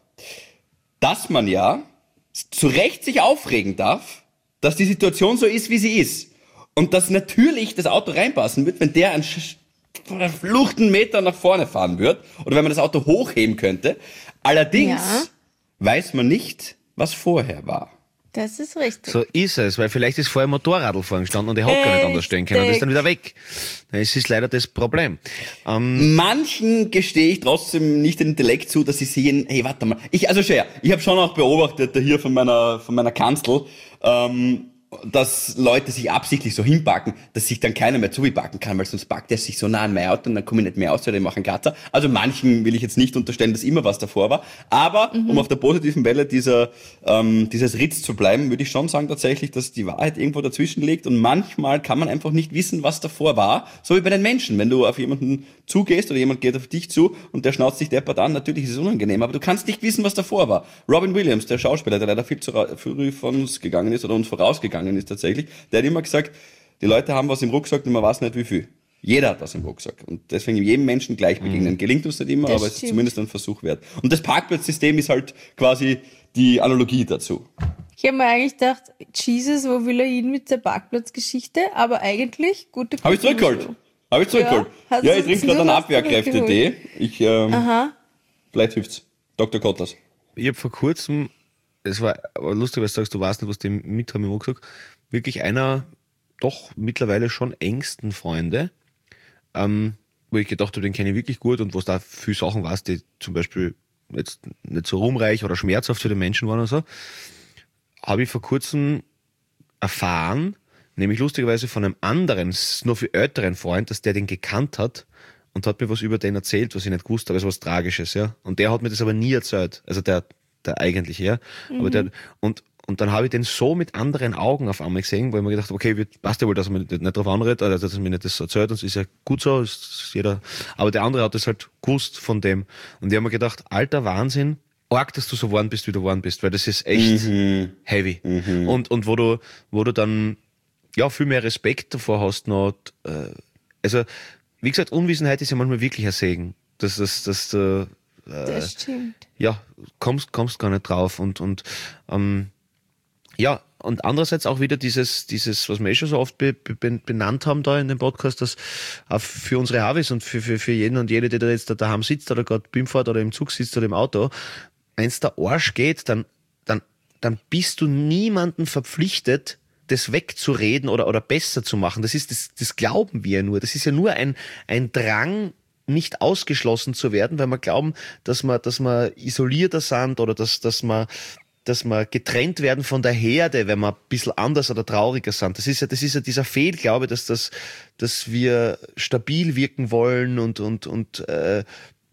dass man ja zu Recht sich aufregen darf, dass die Situation so ist, wie sie ist. Und dass natürlich das Auto reinpassen wird, wenn der einen verfluchten Meter nach vorne fahren wird oder wenn man das Auto hochheben könnte. Allerdings
Ja.
weiß man nicht, was vorher war.
Das ist richtig.
So ist es, weil vielleicht ist vorher ein Motorradl vorne gestanden und der hat gar nicht anders stehen können und ist dann wieder weg. Das ist leider das Problem. Ähm,
Manchen gestehe ich trotzdem nicht den Intellekt zu, dass sie sehen, hey, warte mal. Ich, also schön, ich habe schon auch beobachtet, hier von meiner, von meiner Kanzel, ähm, dass Leute sich absichtlich so hinpacken, dass sich dann keiner mehr zupacken kann, weil sonst packt er sich so nah an mein Auto und dann komme ich nicht mehr aus oder ich mache einen Kratzer. Also manchen will ich jetzt nicht unterstellen, dass immer was davor war. Aber mhm. um auf der positiven Welle dieser, ähm, dieses Ritz zu bleiben, würde ich schon sagen tatsächlich, dass die Wahrheit irgendwo dazwischen liegt und manchmal kann man einfach nicht wissen, was davor war. So wie bei den Menschen. Wenn du auf jemanden zugehst oder jemand geht auf dich zu und der schnauzt dich deppert an, natürlich ist es unangenehm, aber du kannst nicht wissen, was davor war. Robin Williams, der Schauspieler, der leider viel zu früh von uns gegangen ist oder uns vorausgegangen ist tatsächlich, der hat immer gesagt, die Leute haben was im Rucksack und man weiß nicht wie viel. Jeder hat was im Rucksack und deswegen jedem Menschen gleich begegnen. Mhm. Gelingt uns nicht immer,
Das
aber es ist
stimmt.
zumindest ein Versuch wert. Und das Parkplatzsystem ist halt quasi die Analogie dazu.
Ich habe mir eigentlich gedacht, Jesus, wo will er hin mit der Parkplatzgeschichte? Aber eigentlich gute
Habe ich zurückgeholt. Habe ich zurückgeholt.
Ja, hast
Ja,
du
ich trinke
jetzt
gerade einen
nur was
Abwehrkräfte-Tee. Ich, ähm,
Aha.
vielleicht hilft's. Doktor Kottas.
ich habe vor kurzem, es war aber lustig, weil du sagst, du weißt nicht, was die mit haben im Rucksack, wirklich einer doch mittlerweile schon engsten Freunde, ähm, wo ich gedacht habe, den kenne ich wirklich gut und was da viele Sachen weiß, die zum Beispiel jetzt nicht so ruhmreich oder schmerzhaft für den Menschen waren oder so, habe ich vor kurzem erfahren, nämlich lustigerweise von einem anderen, nur viel älteren Freund, dass der den gekannt hat und hat mir was über den erzählt, was ich nicht gewusst habe, es war was Tragisches, ja. Und der hat mir das aber nie erzählt, also der, der eigentliche, ja. Mhm. Aber der, und, und dann habe ich den so mit anderen Augen auf einmal gesehen, wo ich mir gedacht habe, okay, wird, passt ja wohl, dass er mir nicht, nicht drauf anredet, oder dass er mir nicht das erzählt, und es ist ja gut so, ist jeder, aber der andere hat das halt gewusst von dem. Und ich habe mir gedacht, alter Wahnsinn, arg, dass du so geworden bist, wie du geworden bist, weil das ist echt
Mhm.
heavy.
Mhm.
Und, und wo du, wo du dann, ja, viel mehr Respekt davor hast noch, äh, also, wie gesagt, Unwissenheit ist ja manchmal wirklich ein Segen. Das, das, das, äh,
Das stimmt.
ja, kommst, kommst gar nicht drauf und, und, ähm, ja, und andererseits auch wieder dieses, dieses, was wir eh schon so oft be, be, benannt haben da in dem Podcast, dass auch für unsere Havis und für, für, für jeden und jede, die da jetzt da daheim sitzt oder gerade beim Fahrt oder im Zug sitzt oder im Auto, wenn's der Arsch geht, dann, dann, dann bist du niemanden verpflichtet, das wegzureden oder, oder besser zu machen. Das ist, das, das glauben wir ja nur. Das ist ja nur ein, ein Drang, nicht ausgeschlossen zu werden, weil wir glauben, dass wir, dass wir isolierter sind oder dass, dass wir, dass wir getrennt werden von der Herde, wenn wir ein bisschen anders oder trauriger sind. Das ist ja, das ist ja dieser Fehlglaube, dass das, dass wir stabil wirken wollen und, und, und, äh,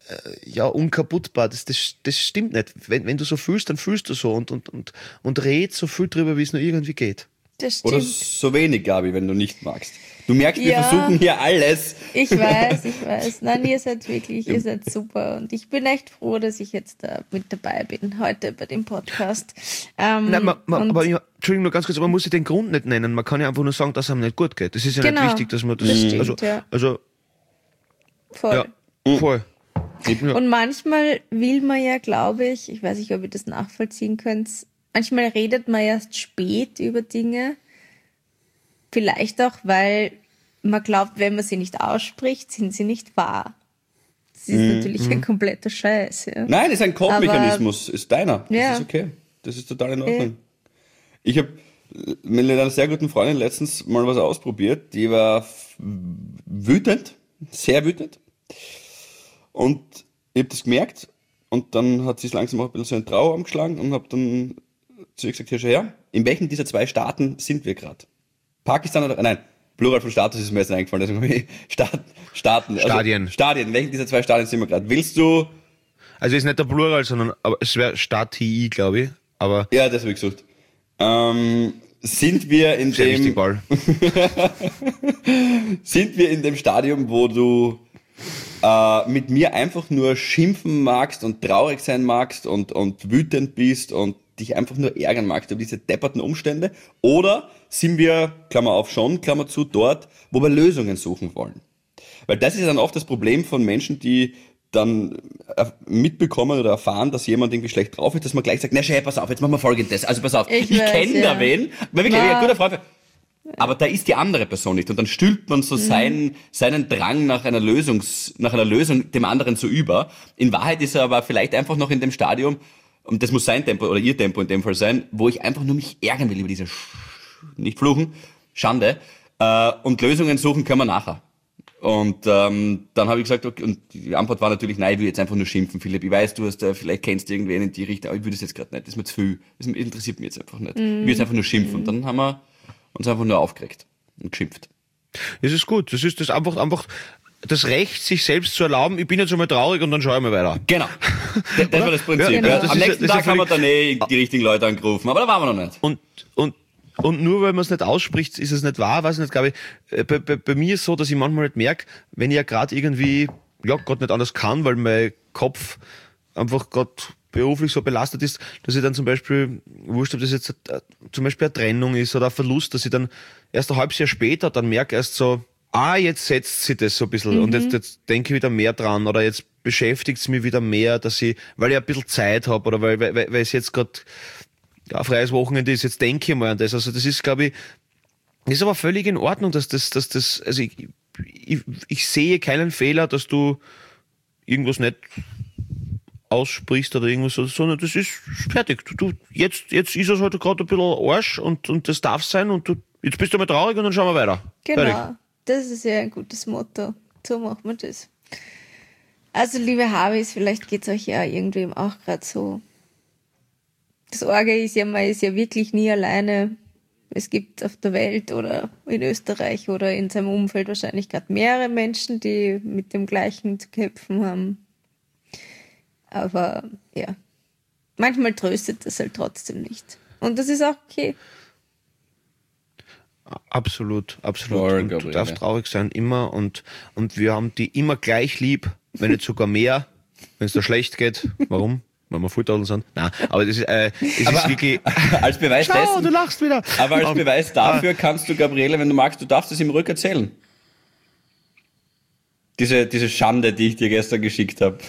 ja, unkaputtbar. Das, das, das stimmt nicht. Wenn, wenn du so fühlst, dann fühlst du so und, und, und, und red so viel drüber, wie es nur irgendwie geht.
Das
Oder
stimmt.
so wenig, Gabi, wenn du nicht magst. Du merkst, wir
Ja.
versuchen hier alles.
Ich weiß, ich weiß. Nein, ihr seid wirklich, ihr seid super. Und ich bin echt froh, dass ich jetzt da mit dabei bin, heute bei dem Podcast. Ähm,
Nein, man, man,
und
aber ja, Entschuldigung, nur ganz kurz, aber man muss sich den Grund nicht nennen. Man kann ja einfach nur sagen, dass es einem nicht gut geht. Das ist ja
Genau.
nicht wichtig, dass man das,
Das stimmt,
also,
ja.
also,
voll.
ja, voll.
Und manchmal will man ja, glaube ich, ich weiß nicht, ob ihr das nachvollziehen könnt, manchmal redet man erst spät über Dinge. Vielleicht auch, weil man glaubt, wenn man sie nicht ausspricht, sind sie nicht wahr. Das ist mhm. natürlich ein kompletter Scheiß. Ja.
Nein, ist ein Code-Mechanismus, ist deiner. Das
ja.
ist okay. Das ist total in Ordnung. Ja. Ich habe mit einer sehr guten Freundin letztens mal was ausprobiert. Die war wütend, sehr wütend. Und ich habe das gemerkt. Und dann hat sie es langsam auch ein bisschen so einen Trauer angeschlagen und habe dann zu ihr gesagt, hier, schau her, in welchen dieser zwei Staaten sind wir gerade? Pakistan oder, nein, Plural von Status ist mir jetzt eingefallen, deswegen Staat, Staaten.
Stadien.
Also Stadien, in welchen dieser zwei Stadien sind wir gerade? Willst du...
Also ist nicht der Plural, sondern aber es wäre Stati, glaube ich. Aber
ja, das habe ich gesucht. Ähm, sind wir in
sehr
dem...
wichtig, Ball.
Sind wir in dem Stadium, wo du äh, mit mir einfach nur schimpfen magst und traurig sein magst und, und wütend bist und dich einfach nur ärgern magst über diese depperten Umstände? Oder sind wir, Klammer auf schon, Klammer zu, dort, wo wir Lösungen suchen wollen? Weil das ist ja dann oft das Problem von Menschen, die dann mitbekommen oder erfahren, dass jemand irgendwie schlecht drauf ist, dass man gleich sagt, na schau, pass auf, jetzt machen wir Folgendes. Also pass auf, ich, ich kenne ja. da wen, weil wirklich ein guter Freund, aber da ist die andere Person nicht und dann stülpt man so mhm. seinen, seinen Drang nach einer Lösungs, nach einer Lösung dem anderen so über. In Wahrheit ist er aber vielleicht einfach noch in dem Stadium, und das muss sein Tempo oder ihr Tempo in dem Fall sein, wo ich einfach nur mich ärgern will über diese Sch- nicht fluchen, Schande, äh, und Lösungen suchen können wir nachher. Und ähm, dann habe ich gesagt, okay, und die Antwort war natürlich, nein, ich will jetzt einfach nur schimpfen, Philipp. Ich weiß, du hast, äh, vielleicht kennst du irgendwen in die Richtung, aber ich will das jetzt gerade nicht, das ist mir zu viel. Das interessiert mich jetzt einfach nicht. Mm. Ich will jetzt einfach nur schimpfen. Und dann haben wir uns einfach nur aufgeregt und geschimpft.
Das ist gut. Das ist das einfach, einfach das Recht, sich selbst zu erlauben, ich bin jetzt einmal traurig und dann schaue ich mal weiter.
Genau. Das, das war das Prinzip. Ja, genau. ja. Am nächsten Tag haben wir dann eh die richtigen Leute angerufen, aber da waren wir noch nicht.
Und, und Und nur weil man es nicht ausspricht, ist es nicht wahr, weiß ich nicht, glaube ich. Bei, bei, bei mir ist es so, dass ich manchmal nicht merke, wenn ich ja gerade irgendwie, ja, Gott nicht anders kann, weil mein Kopf einfach gerade beruflich so belastet ist, dass ich dann zum Beispiel, wurscht, ob das jetzt äh, zum Beispiel eine Trennung ist oder ein Verlust, dass ich dann erst ein halbes Jahr später dann merke erst so, ah, jetzt setzt sich das so ein bisschen mhm. und jetzt, jetzt denke ich wieder mehr dran oder jetzt beschäftigt es mich wieder mehr, dass ich, weil ich ein bisschen Zeit habe oder weil, weil, weil es jetzt gerade ja, freies Wochenende ist, jetzt denke ich mal an das. Also das ist, glaube ich, ist aber völlig in Ordnung, dass das, dass das, also ich, ich, ich sehe keinen Fehler, dass du irgendwas nicht aussprichst oder irgendwas so, sondern das ist fertig. Du, du, jetzt, jetzt ist es halt gerade ein bisschen Arsch und, und das darf sein und du, jetzt bist du mal traurig und dann schauen wir weiter.
Genau,
fertig.
Das ist ja ein gutes Motto. So macht man das. Also, liebe Habis, vielleicht geht's euch ja irgendwem auch gerade so. Das Orge ist ja, man ist ja wirklich nie alleine. Es gibt auf der Welt oder in Österreich oder in seinem Umfeld wahrscheinlich gerade mehrere Menschen, die mit dem Gleichen zu kämpfen haben. Aber ja, manchmal tröstet das halt trotzdem nicht. Und das ist auch okay.
Absolut, absolut.
Voll,
und du
Gabriele.
darfst traurig sein, immer. Und, und wir haben die immer gleich lieb, wenn nicht sogar mehr, wenn es dir schlecht geht. Warum? Weil wir Fulltadeln sind. Nein, aber das ist, äh, es
aber
ist wirklich...
als Beweis
Schau,
dessen,
du lachst wieder.
Aber als
Aber-
Beweis dafür kannst du, Gabriele, wenn du magst, du darfst es ihm rückerzählen. Diese, diese Schande, die ich dir gestern geschickt habe.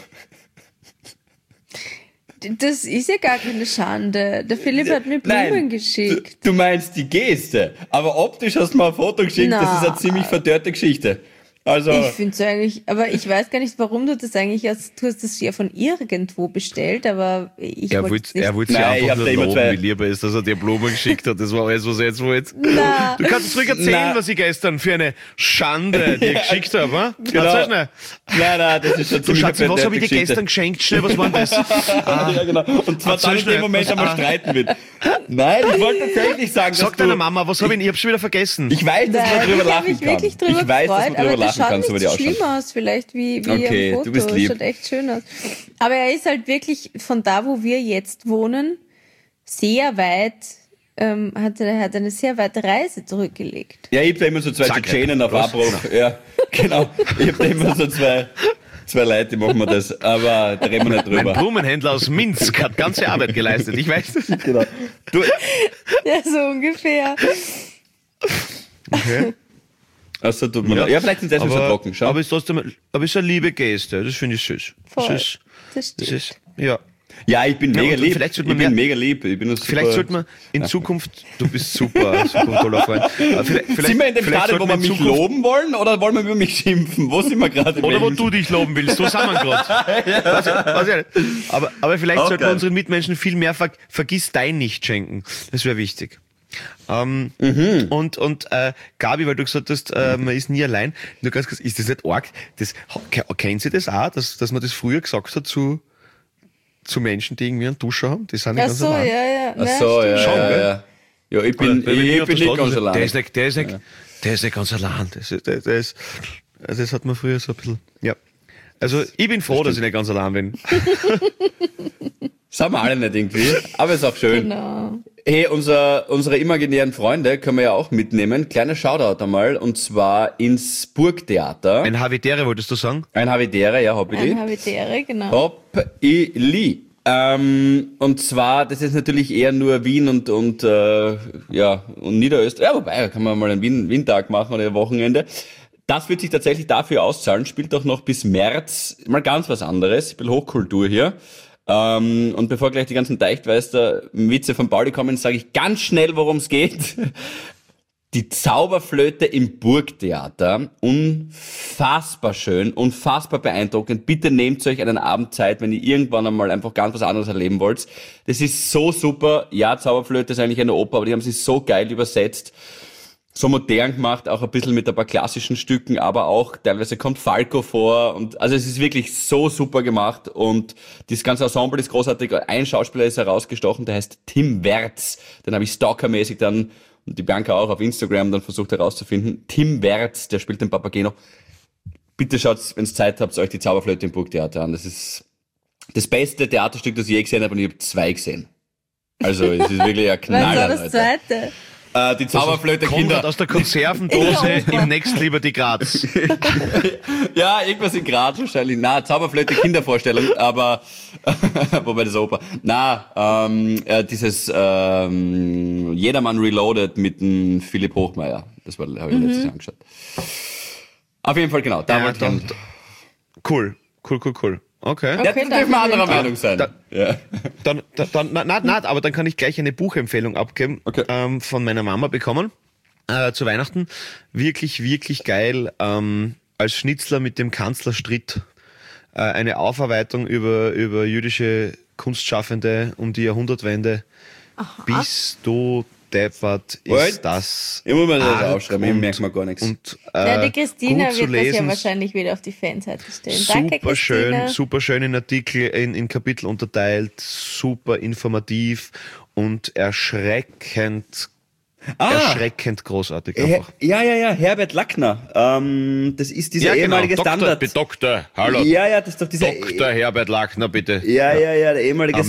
Das ist ja gar keine Schande. Der Philipp hat mir Blumen
Nein,
geschickt.
Du, du meinst die Geste. Aber optisch hast du mal ein Foto geschickt, das ist
Na.
eine ziemlich verdörrte Geschichte. Also,
Ich finde es eigentlich, aber ich weiß gar nicht, warum du das eigentlich, hast, du hast das ja von irgendwo bestellt, aber ich
Er
wollte
wollte
es nicht.
er wollte sich
Nein, ich
einfach
hab
nur
da immer
loben,
zwei-
wie lieb er ist, dass er dir Blumen geschickt hat. Das war alles, was er jetzt wollte.
Na.
Du kannst zurück erzählen,
Na.
was ich gestern für eine Schande dir
Ja,
geschickt habe. Wa?
genau.
Erzähl schnell.
Nein, nein, das ist schon
Du
ziemlich
Schatzi, was habe ich dir
Geschichte.
gestern geschenkt? Schnell, was war denn das? Ah,
Ja, genau. Und zwar
Erzähl
dann in
schnell.
dem Moment
Was-
einmal
ah.
streiten wird. Nein, ich wollte tatsächlich sagen,
Sag
dass du...
deiner Mama, was habe ich, ich hab's schon wieder vergessen.
Ich weiß, dass man
Nein,
drüber
ich habe
lachen
mich
kann.
wirklich drüber
ich weiß, dass
gefreut,
man drüber
aber das
lachen kann,
schaut
so wie
nicht
die
so
ausschauen.
schlimm aus, vielleicht wie, wie
Okay,
am
du
Foto.
bist lieb.
Schaut echt schön aus. Aber er ist halt wirklich von da, wo wir jetzt wohnen, sehr weit, ähm, hat er hat eine sehr weite Reise zurückgelegt.
Ja, ich hab da immer so zwei
Zack,
Tschetschenen auf
los.
Abbruch. Ja, genau. Ich hab da immer so zwei, zwei Leute, die machen wir das. Aber da reden wir nicht
Mein
drüber.
Blumenhändler aus Minsk hat ganze Arbeit geleistet. Ich weiß das.
Genau. Du,
Ja, so ungefähr.
Okay.
Also, tut mir
Ja.
leid. Ja, vielleicht sind sie deswegen so
aber,
trocken, schau.
aber ist trotzdem, aber ist eine liebe Geste, das finde ich süß.
Voll.
Das ist,
Das
das
stimmt.
ist, ja.
Ja, ich bin
Ja,
mega
und
lieb.
vielleicht
Ich
sollte
bin
man mehr-
mega lieb. Ich bin ein super,
Vielleicht sollte man in Zukunft, du bist super, super toller Freund. Aber Vielleicht, vielleicht,
sind wir in dem
vielleicht
Stadion, wo
sollte
wir
man in
mich
Zukunft-
loben wollen oder wollen wir über mich schimpfen? Wo sind wir gerade?
Oder wo
Mensch?
du dich loben willst, so sind wir gerade. Weiß ich- weiß ich nicht. aber, aber vielleicht
Auch
sollten
geil.
wir unseren Mitmenschen viel mehr ver vergiss dein nicht schenken. Das wäre wichtig. Ähm,
Mhm.
Und, und äh, Gabi, weil du gesagt hast, äh, man ist nie allein. Nur ganz kurz, ist das nicht arg? Das, ke- kennen Sie das auch, dass, dass man das früher gesagt hat zu, zu Menschen, die irgendwie einen Duscher haben? Die sind nicht
Ach
ganz
so, ja,
allein.
ja.
Ach
Nein,
so, ja,
stimmt.
Schon,
ja,
gell?
ja. Ja, ich bin,
Oder wenn
ich,
wir
ich
auf
bin
der
nicht
Straße
ganz
sind,
allein.
Der ist nicht, der ist nicht, der ist nicht ganz allein. Das ist, der, der ist, also das hat man früher so ein bisschen, ja. Also, ich bin froh, dass ich nicht ganz allein bin.
Sind wir alle nicht irgendwie, aber ist auch schön.
Genau.
Hey, unser, unsere imaginären Freunde können wir ja auch mitnehmen. Kleiner Shoutout einmal, und zwar ins Burgtheater.
Ein Habitäre, wolltest du sagen?
Ein Havidere, ja, hab ich die.
Ein Habitäre, genau.
Hop, i, li. Ähm, und zwar, das ist natürlich eher nur Wien und, und, äh, ja, und Niederösterreich. Ja, wobei, da kann man mal einen Wien, Wien-Tag machen oder ein Wochenende. Das wird sich tatsächlich dafür auszahlen, spielt auch noch bis März mal ganz was anderes. Ich bin Hochkultur hier. Ähm, und bevor gleich die ganzen Deichtweister-Witze von Pauli kommen, sage ich ganz schnell, worum es geht. Die Zauberflöte im Burgtheater, unfassbar schön, unfassbar beeindruckend. Bitte nehmt euch einen Abend Zeit, wenn ihr irgendwann einmal einfach ganz was anderes erleben wollt. Das ist so super. Ja, Zauberflöte ist eigentlich eine Oper, aber die haben sie so geil übersetzt, so modern gemacht, auch ein bisschen mit ein paar klassischen Stücken, aber auch teilweise kommt Falco vor, und also es ist wirklich so super gemacht, und das ganze Ensemble ist großartig. Ein Schauspieler ist herausgestochen, der heißt Tim Wertz, den habe ich stalkermäßig dann, und die Bianca auch, auf Instagram dann versucht herauszufinden. Tim Wertz, der spielt den Papageno. Bitte schaut, wenn ihr Zeit habt, euch die Zauberflöte im Burgtheater an. Das ist das beste Theaterstück, das ich je gesehen habe, und ich habe zwei gesehen. Also es ist wirklich ein
Was
Knaller,
war das
Leute.
zweite?
Äh, die Zauberflöte
Konrad
Kinder.
aus der Konservendose im Next Liberty Graz.
Ja, irgendwas in Graz wahrscheinlich. Na, Zauberflöte Kindervorstellung, aber wobei das Oper. Na, ähm, äh, dieses ähm, Jedermann Reloaded mit dem Philipp Hochmeier. Das war, habe ich
Mhm.
letztes Jahr angeschaut. Auf jeden Fall, genau. Da
Ja,
wollte ich
dann-
hin.
Cool, cool, cool, cool. Okay.
Ja,
Okay,
das dürfen wir
danke
anderer
für den
Meinung sein.
Da-
Ja.
Dann, dann, dann na, na, na, aber dann kann ich gleich eine Buchempfehlung abgeben,
Okay.
ähm, von meiner Mama bekommen, äh, zu Weihnachten. Wirklich, wirklich geil, ähm, als Schnitzler mit dem Kanzlerstritt, äh, eine Aufarbeitung über, über jüdische Kunstschaffende um die Jahrhundertwende. Bist du deppert, ist
What?
das
Ich muss mir das
arg
aufschreiben, ich
und-
merke mir gar nichts.
Und,
Ja,
äh,
die Christina
gut zu
wird das ja
lesen.
wahrscheinlich wieder auf die Fanseite stellen. Danke,
Super schön,
Christina.
super schön in Artikel, in, in Kapitel unterteilt, super informativ und erschreckend,
Ah!
erschreckend großartig
Her-
einfach.
Ja, ja, ja, Herbert Lackner. Ähm, das ist dieser ehemalige
Doktor,
Standard.
Doktor, hallo.
Ja, ja, das ist doch dieser.
Doktor Herbert Lackner, bitte.
Ja, ja, ja, der ehemalige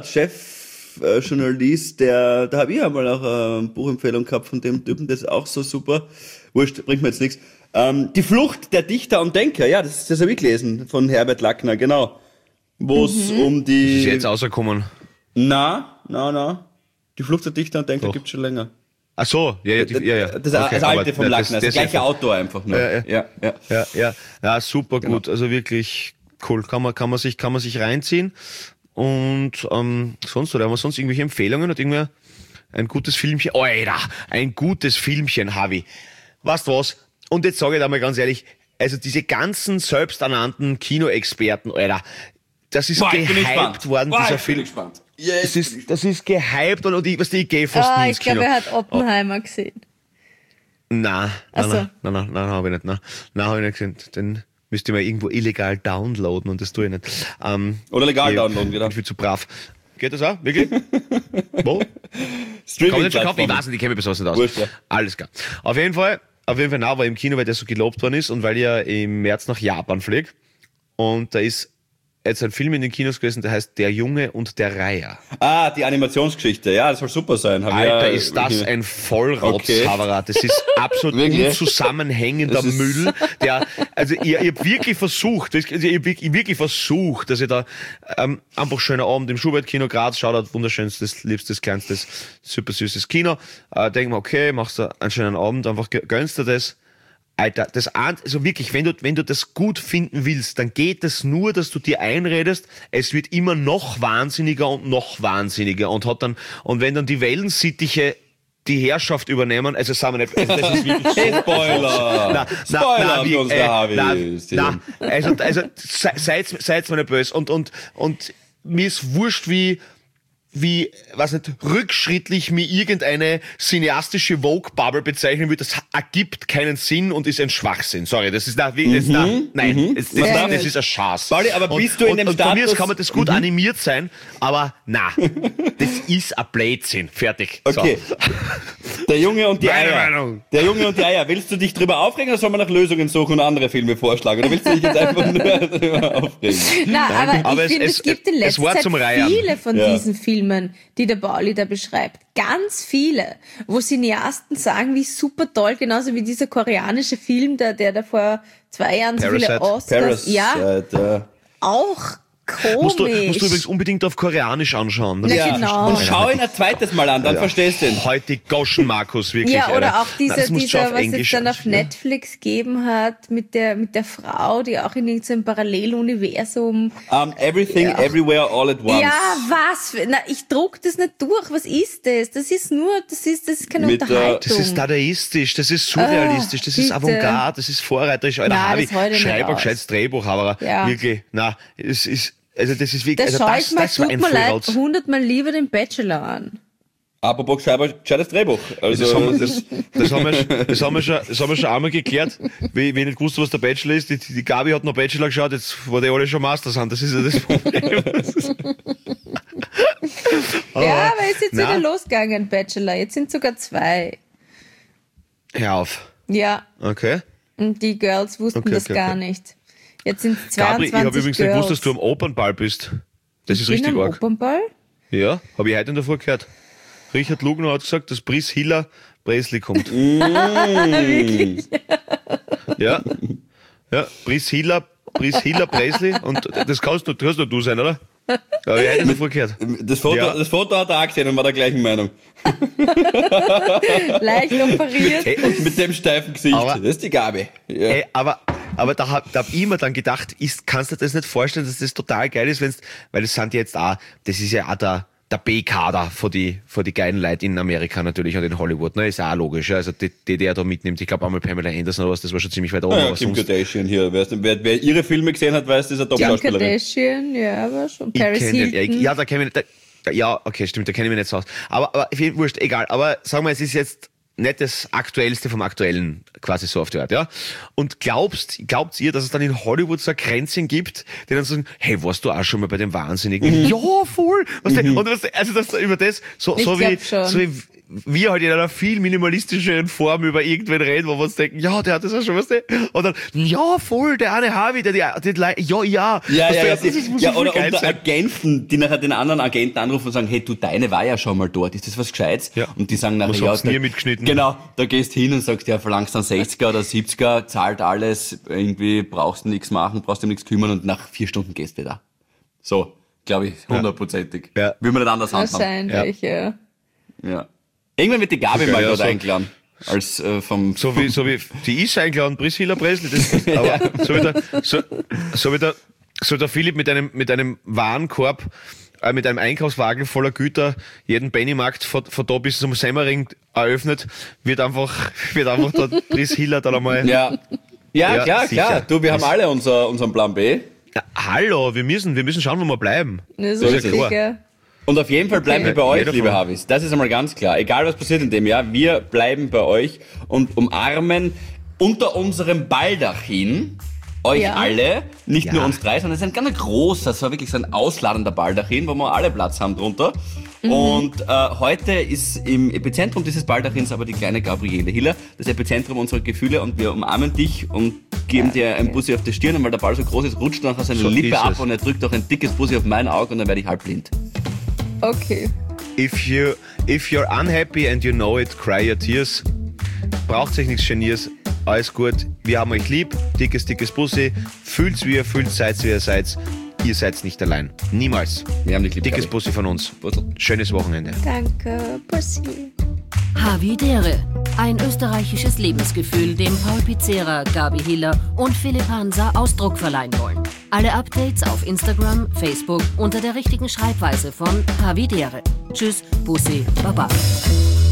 Standard-Chef-Journalist, der, da habe ich einmal auch eine Buchempfehlung gehabt von dem Typen, das ist auch so super. Wurscht, bringt mir jetzt nichts. Ähm, die Flucht der Dichter und Denker, ja, das, das habe ich gelesen, von Herbert Lackner, genau. Wo es um die...
Ist jetzt rausgekommen.
Na, na, na. Die Flucht der Dichter und Denker
Doch.
gibt's schon länger.
Ach so, ja, ja, die, ja, ja.
Das,
Okay,
das
aber
alte vom
das-
Lackner, das,
das-
gleiche Autor einfach nur.
Ja, ja.
ja, ja.
Ja, ja, ja, super gut. Also wirklich cool. Kann man, kann man sich, kann man sich reinziehen. Und ähm, sonst, oder haben wir sonst irgendwelche Empfehlungen? Hat irgendwer ein gutes Filmchen? Alter, ein gutes Filmchen, Havi. Weißt du was? Und jetzt sage ich da mal ganz ehrlich, also diese ganzen selbsternannten Kinoexperten, Alter, das ist
Boah, ich bin
gehypt
gespannt.
worden,
Boah,
dieser
ich bin
Film.
gespannt.
Das ist, das ist gehypt worden, und ich, weißt du, ich gehe fast
Ah,
nie ins
ich
Kino.
glaube, er hat Oppenheimer gesehen.
Nein,
Ach
nein,
so.
nein, nein, nein, nein, habe ich nicht. Nein, nein habe ich nicht gesehen. Den müsst ihr mal irgendwo illegal downloaden, und das tue ich nicht. Ähm,
Oder legal
ich
downloaden, genau.
bin viel zu brav. Geht das auch? Wirklich? Wo? Kann man nicht schon kaufen? Ich
Streaming-Plattformen.
weiß nicht, ich kenne mich besonders nicht aus.
Wurscht, ja.
Alles klar. Auf jeden Fall, auf jeden Fall nah war ich im Kino, weil der so gelobt worden ist und weil ich ja im März nach Japan fliege. Und da ist jetzt ein Film in den Kinos gewesen, der heißt Der Junge und der Reiher.
Ah, die Animationsgeschichte, ja, das soll super sein. Hab ich
Alter,
ja,
ist das ein Vollrotz,
Okay.
Haverat. Das ist absolut
Wirklich?
unzusammenhängender
Das ist-
Müll. Der, also ich, ich habe wirklich versucht, also ich habe wirklich, wirklich versucht, dass ich da ähm, einfach schöner Abend im Schubert-Kino Graz, Shoutout, wunderschönstes, liebstes, kleinstes, super süßes Kino. Äh, denk mir, okay, machst du einen schönen Abend, einfach gö- gönnst du das. Alter, das also wirklich, wenn du, wenn du das gut finden willst, dann geht es nur, dass du dir einredest, es wird immer noch wahnsinniger und noch wahnsinniger und hat dann, und wenn dann die Wellensittiche die Herrschaft übernehmen, also sagen wir nicht, also das ist wirklich so.
Spoiler!
Na, na,
Spoiler
na, wie,
für unsere
äh,
Harvis.
na, na, also, also, se- seid's, seid's mir nicht böse und, und, und mir ist wurscht, wie, wie, was nicht, rückschrittlich mir irgendeine cineastische Vogue-Bubble bezeichnen wird, das ergibt keinen Sinn und ist ein Schwachsinn. Sorry, das ist, na, wie, das, na, nein, das, das, das, das ist ein Schatz.
Pauli, aber bist du in
und,
dem
und von mir aus
Status-
kann man das gut animiert sein, aber na, das ist ein Blödsinn. Fertig. So.
Okay. Der Junge und die
Meine
Eier.
Meinung.
Der Junge und die Eier. Willst du dich drüber aufregen oder soll man nach Lösungen suchen und andere Filme vorschlagen? Oder willst du dich jetzt einfach nur drüber aufregen?
Na, aber,
aber
ich
es-
finde, es,
es-
gibt in
es
letzter
war
Zeit
zum Reiern.
viele von
Ja.
diesen Filmen, die der Pauli da beschreibt. Ganz viele, wo Cineasten sagen, wie super toll, genauso wie dieser koreanische Film, der, der da vor zwei Jahren so viele
Parasite.
Oscars,
Parasite,
ja,
äh,
auch komisch.
Musst du, musst du übrigens unbedingt auf Koreanisch anschauen. Das
Na,
ist-
genau.
Und schau ihn ein zweites Mal an, dann verstehst du ihn.
Heute Goschen, Markus, wirklich.
Ja, oder
Alter.
auch dieser,
Nein, das musst du schon
dieser
auf
was
Englisch
jetzt dann auf
anschauen.
Netflix gegeben hat, mit der, mit der Frau, die auch in irgendeinem Paralleluniversum.
Um, everything,
Ja.
everywhere, all at once.
Ja, was? für- Na, ich druck das nicht durch. Was ist das? Das ist nur, das ist, das ist keine
Mit der-
Unterhaltung.
Das ist dadaistisch, das ist surrealistisch, das ist
bitte.
Avantgarde, das ist vorreiterisch. Alter,
Nein,
Harvey,
das heute nicht
schreib ein
aus.
gescheites Drehbuch, aber
Ja.
wirklich, na, es ist, also das ist wirklich,
da
also
schaue
das,
ich mir,
das war
tut
ein
mir leid,
Vollrotz.
hundertmal lieber den Bachelor an.
Apropos gescheites Drehbuch. Also,
Das haben, wir, das, das, haben wir, das, haben wir schon, das haben wir schon einmal geklärt, wie, wie ich nicht gewusst, was der Bachelor ist. Die, die Gabi hat noch Bachelor geschaut, jetzt, wo die alle schon Master sind. Das ist ja das Problem.
Ja, aber ist jetzt
na.
wieder losgegangen, Bachelor. Jetzt sind sogar zwei.
Hör auf.
Ja,
Okay.
und die Girls wussten
Okay,
das
okay,
gar
okay.
nicht. Jetzt sind es
Gabri,
zweiundzwanzig
ich habe übrigens
Girls.
nicht gewusst, dass du am Opernball bist. Das ist
Ich bin
richtig
am
arg.
Opernball?
Ja, habe ich heute davor gehört. Richard Lugner hat gesagt, dass Brice Hiller Presley kommt.
Wirklich?
Ja. Ja, Brice Hiller, Brice Hiller Presley und das kannst du, kannst nur du sein, oder? Aber ich habe heute davor gehört.
das, Foto,
Ja.
das Foto hat er auch gesehen und war der gleichen Meinung.
Leicht operiert.
Ey,
Und mit dem steifen Gesicht.
Aber-
das ist die Gabi. Ja.
Ey, aber, aber da hab, da hab ich mir dann gedacht, ist, kannst du dir das nicht vorstellen, dass das total geil ist, wenn's, weil das sind jetzt auch, das ist ja auch der, der B-Kader von die, von die geilen Leute in Amerika natürlich und in Hollywood, ne, ist auch logisch, ja. Also die, die der da mitnimmt, ich glaube einmal Pamela Anderson oder was, das war schon ziemlich weit oben,
Ah, ja,
aber
Kim
sonst,
Kardashian hier. Wer, wer, wer ihre Filme gesehen hat, weiß, das ist eine
Kim
Top-Schauspielerin.
Kardashian, ja, aber schon.
ich
Paris
kenn
Hilton.
den, ja, ja, da kenne ich nicht, da, ja, okay, stimmt, da kenne ich mich nicht so aus. Aber, aber, viel wurscht, egal, aber sagen wir, es ist jetzt nicht das Aktuellste vom Aktuellen, quasi so auf die Art, ja. Und glaubst, glaubt ihr, dass es dann in Hollywood so ein Kränzchen gibt, die dann sagen, hey, warst du auch schon mal bei dem Wahnsinnigen? Ja, voll! Was denn? Und was, also das, über das, so,
Ich
so wie,
glaub schon.
so wie wir halt in einer viel minimalistischeren Form über irgendwen reden, wo wir uns denken, ja, der hat das auch schon, was denn? Und dann, ja, voll, der eine Harvey, der, der, der, der ja, ja.
Ja,
Was
ja,
der-
ja,
das
die,
ist- muss
ja
so viel
oder
geil
unter
sein.
Agenten, die nachher den anderen Agenten anrufen und sagen, hey, du, deine war ja schon mal dort, ist das was Gescheites?
Ja.
Und die sagen nachher,
Was
ja,
habt's mir mitgeschnitten?
Genau, da gehst hin und sagst, ja, verlangst dann sechziger oder siebziger, zahlt alles, irgendwie brauchst du nichts machen, brauchst du nichts kümmern und nach vier Stunden gehst du wieder. So, glaube ich, hundertprozentig.
Ja.
Will man nicht anders handhaben.
Wahrscheinlich, ja.
Ja. Irgendwann wird die Gabi
Okay,
mal
ja,
dort
so-
eingeladen. Als äh, vom
So wie, so wie, die ist eingeladen, Priscilla Presley, das, aber so wie der, so, so wie der, so der Philipp mit einem, mit einem Warenkorb, äh, mit einem Einkaufswagen voller Güter, jeden Pennymarkt von, von da bis zum Semmering eröffnet, wird einfach, wird einfach der Priscilla dann einmal,
Ja. Ja,
Ja,
klar,
sicher.
klar. Du, wir haben alle unser, unseren Plan B.
ja, hallo, wir müssen, wir müssen schauen, wo wir bleiben.
Das
So
ist
ist es.
richtig, ja.
Und auf jeden Fall bleiben
Okay.
wir bei euch,
Jeder
liebe
von-
Harvis. Das ist einmal ganz klar. Egal was passiert in dem Jahr, wir bleiben bei euch und umarmen unter unserem Baldachin euch
Ja.
alle, nicht
Ja.
nur uns drei, sondern es ist ein ganz großer, so wirklich so ein ausladender Baldachin, wo wir alle Platz haben drunter. Und äh, heute ist im Epizentrum dieses Baldachins aber die kleine Gabriele Hiller, das Epizentrum unserer Gefühle, und wir umarmen dich und geben dir ein Bussi auf die Stirn, und weil der Ball so groß ist, rutscht nachher seine
So
Lippe
ist
ab
es.
und er drückt auch ein dickes Bussi auf mein Auge und dann werde ich halb blind.
Okay.
If you, if you're unhappy and you know it, cry your tears. Braucht euch nichts Geniers. Alles gut. Wir haben euch lieb. Dickes, dickes Bussi. Fühlt's wie ihr fühlt, seid's wie ihr seid. Ihr seid nicht allein. Niemals.
Wir haben dich lieb,
Dickes
Gabi.
Bussi von uns.
Bussi.
Schönes Wochenende.
Danke. Pussy.
Havidere. Ein österreichisches Lebensgefühl, dem Paul Pizzera, Gabi Hiller und Philipp Hansa Ausdruck verleihen wollen. Alle Updates auf Instagram, Facebook unter der richtigen Schreibweise von Havidere. Tschüss, Bussi, Baba.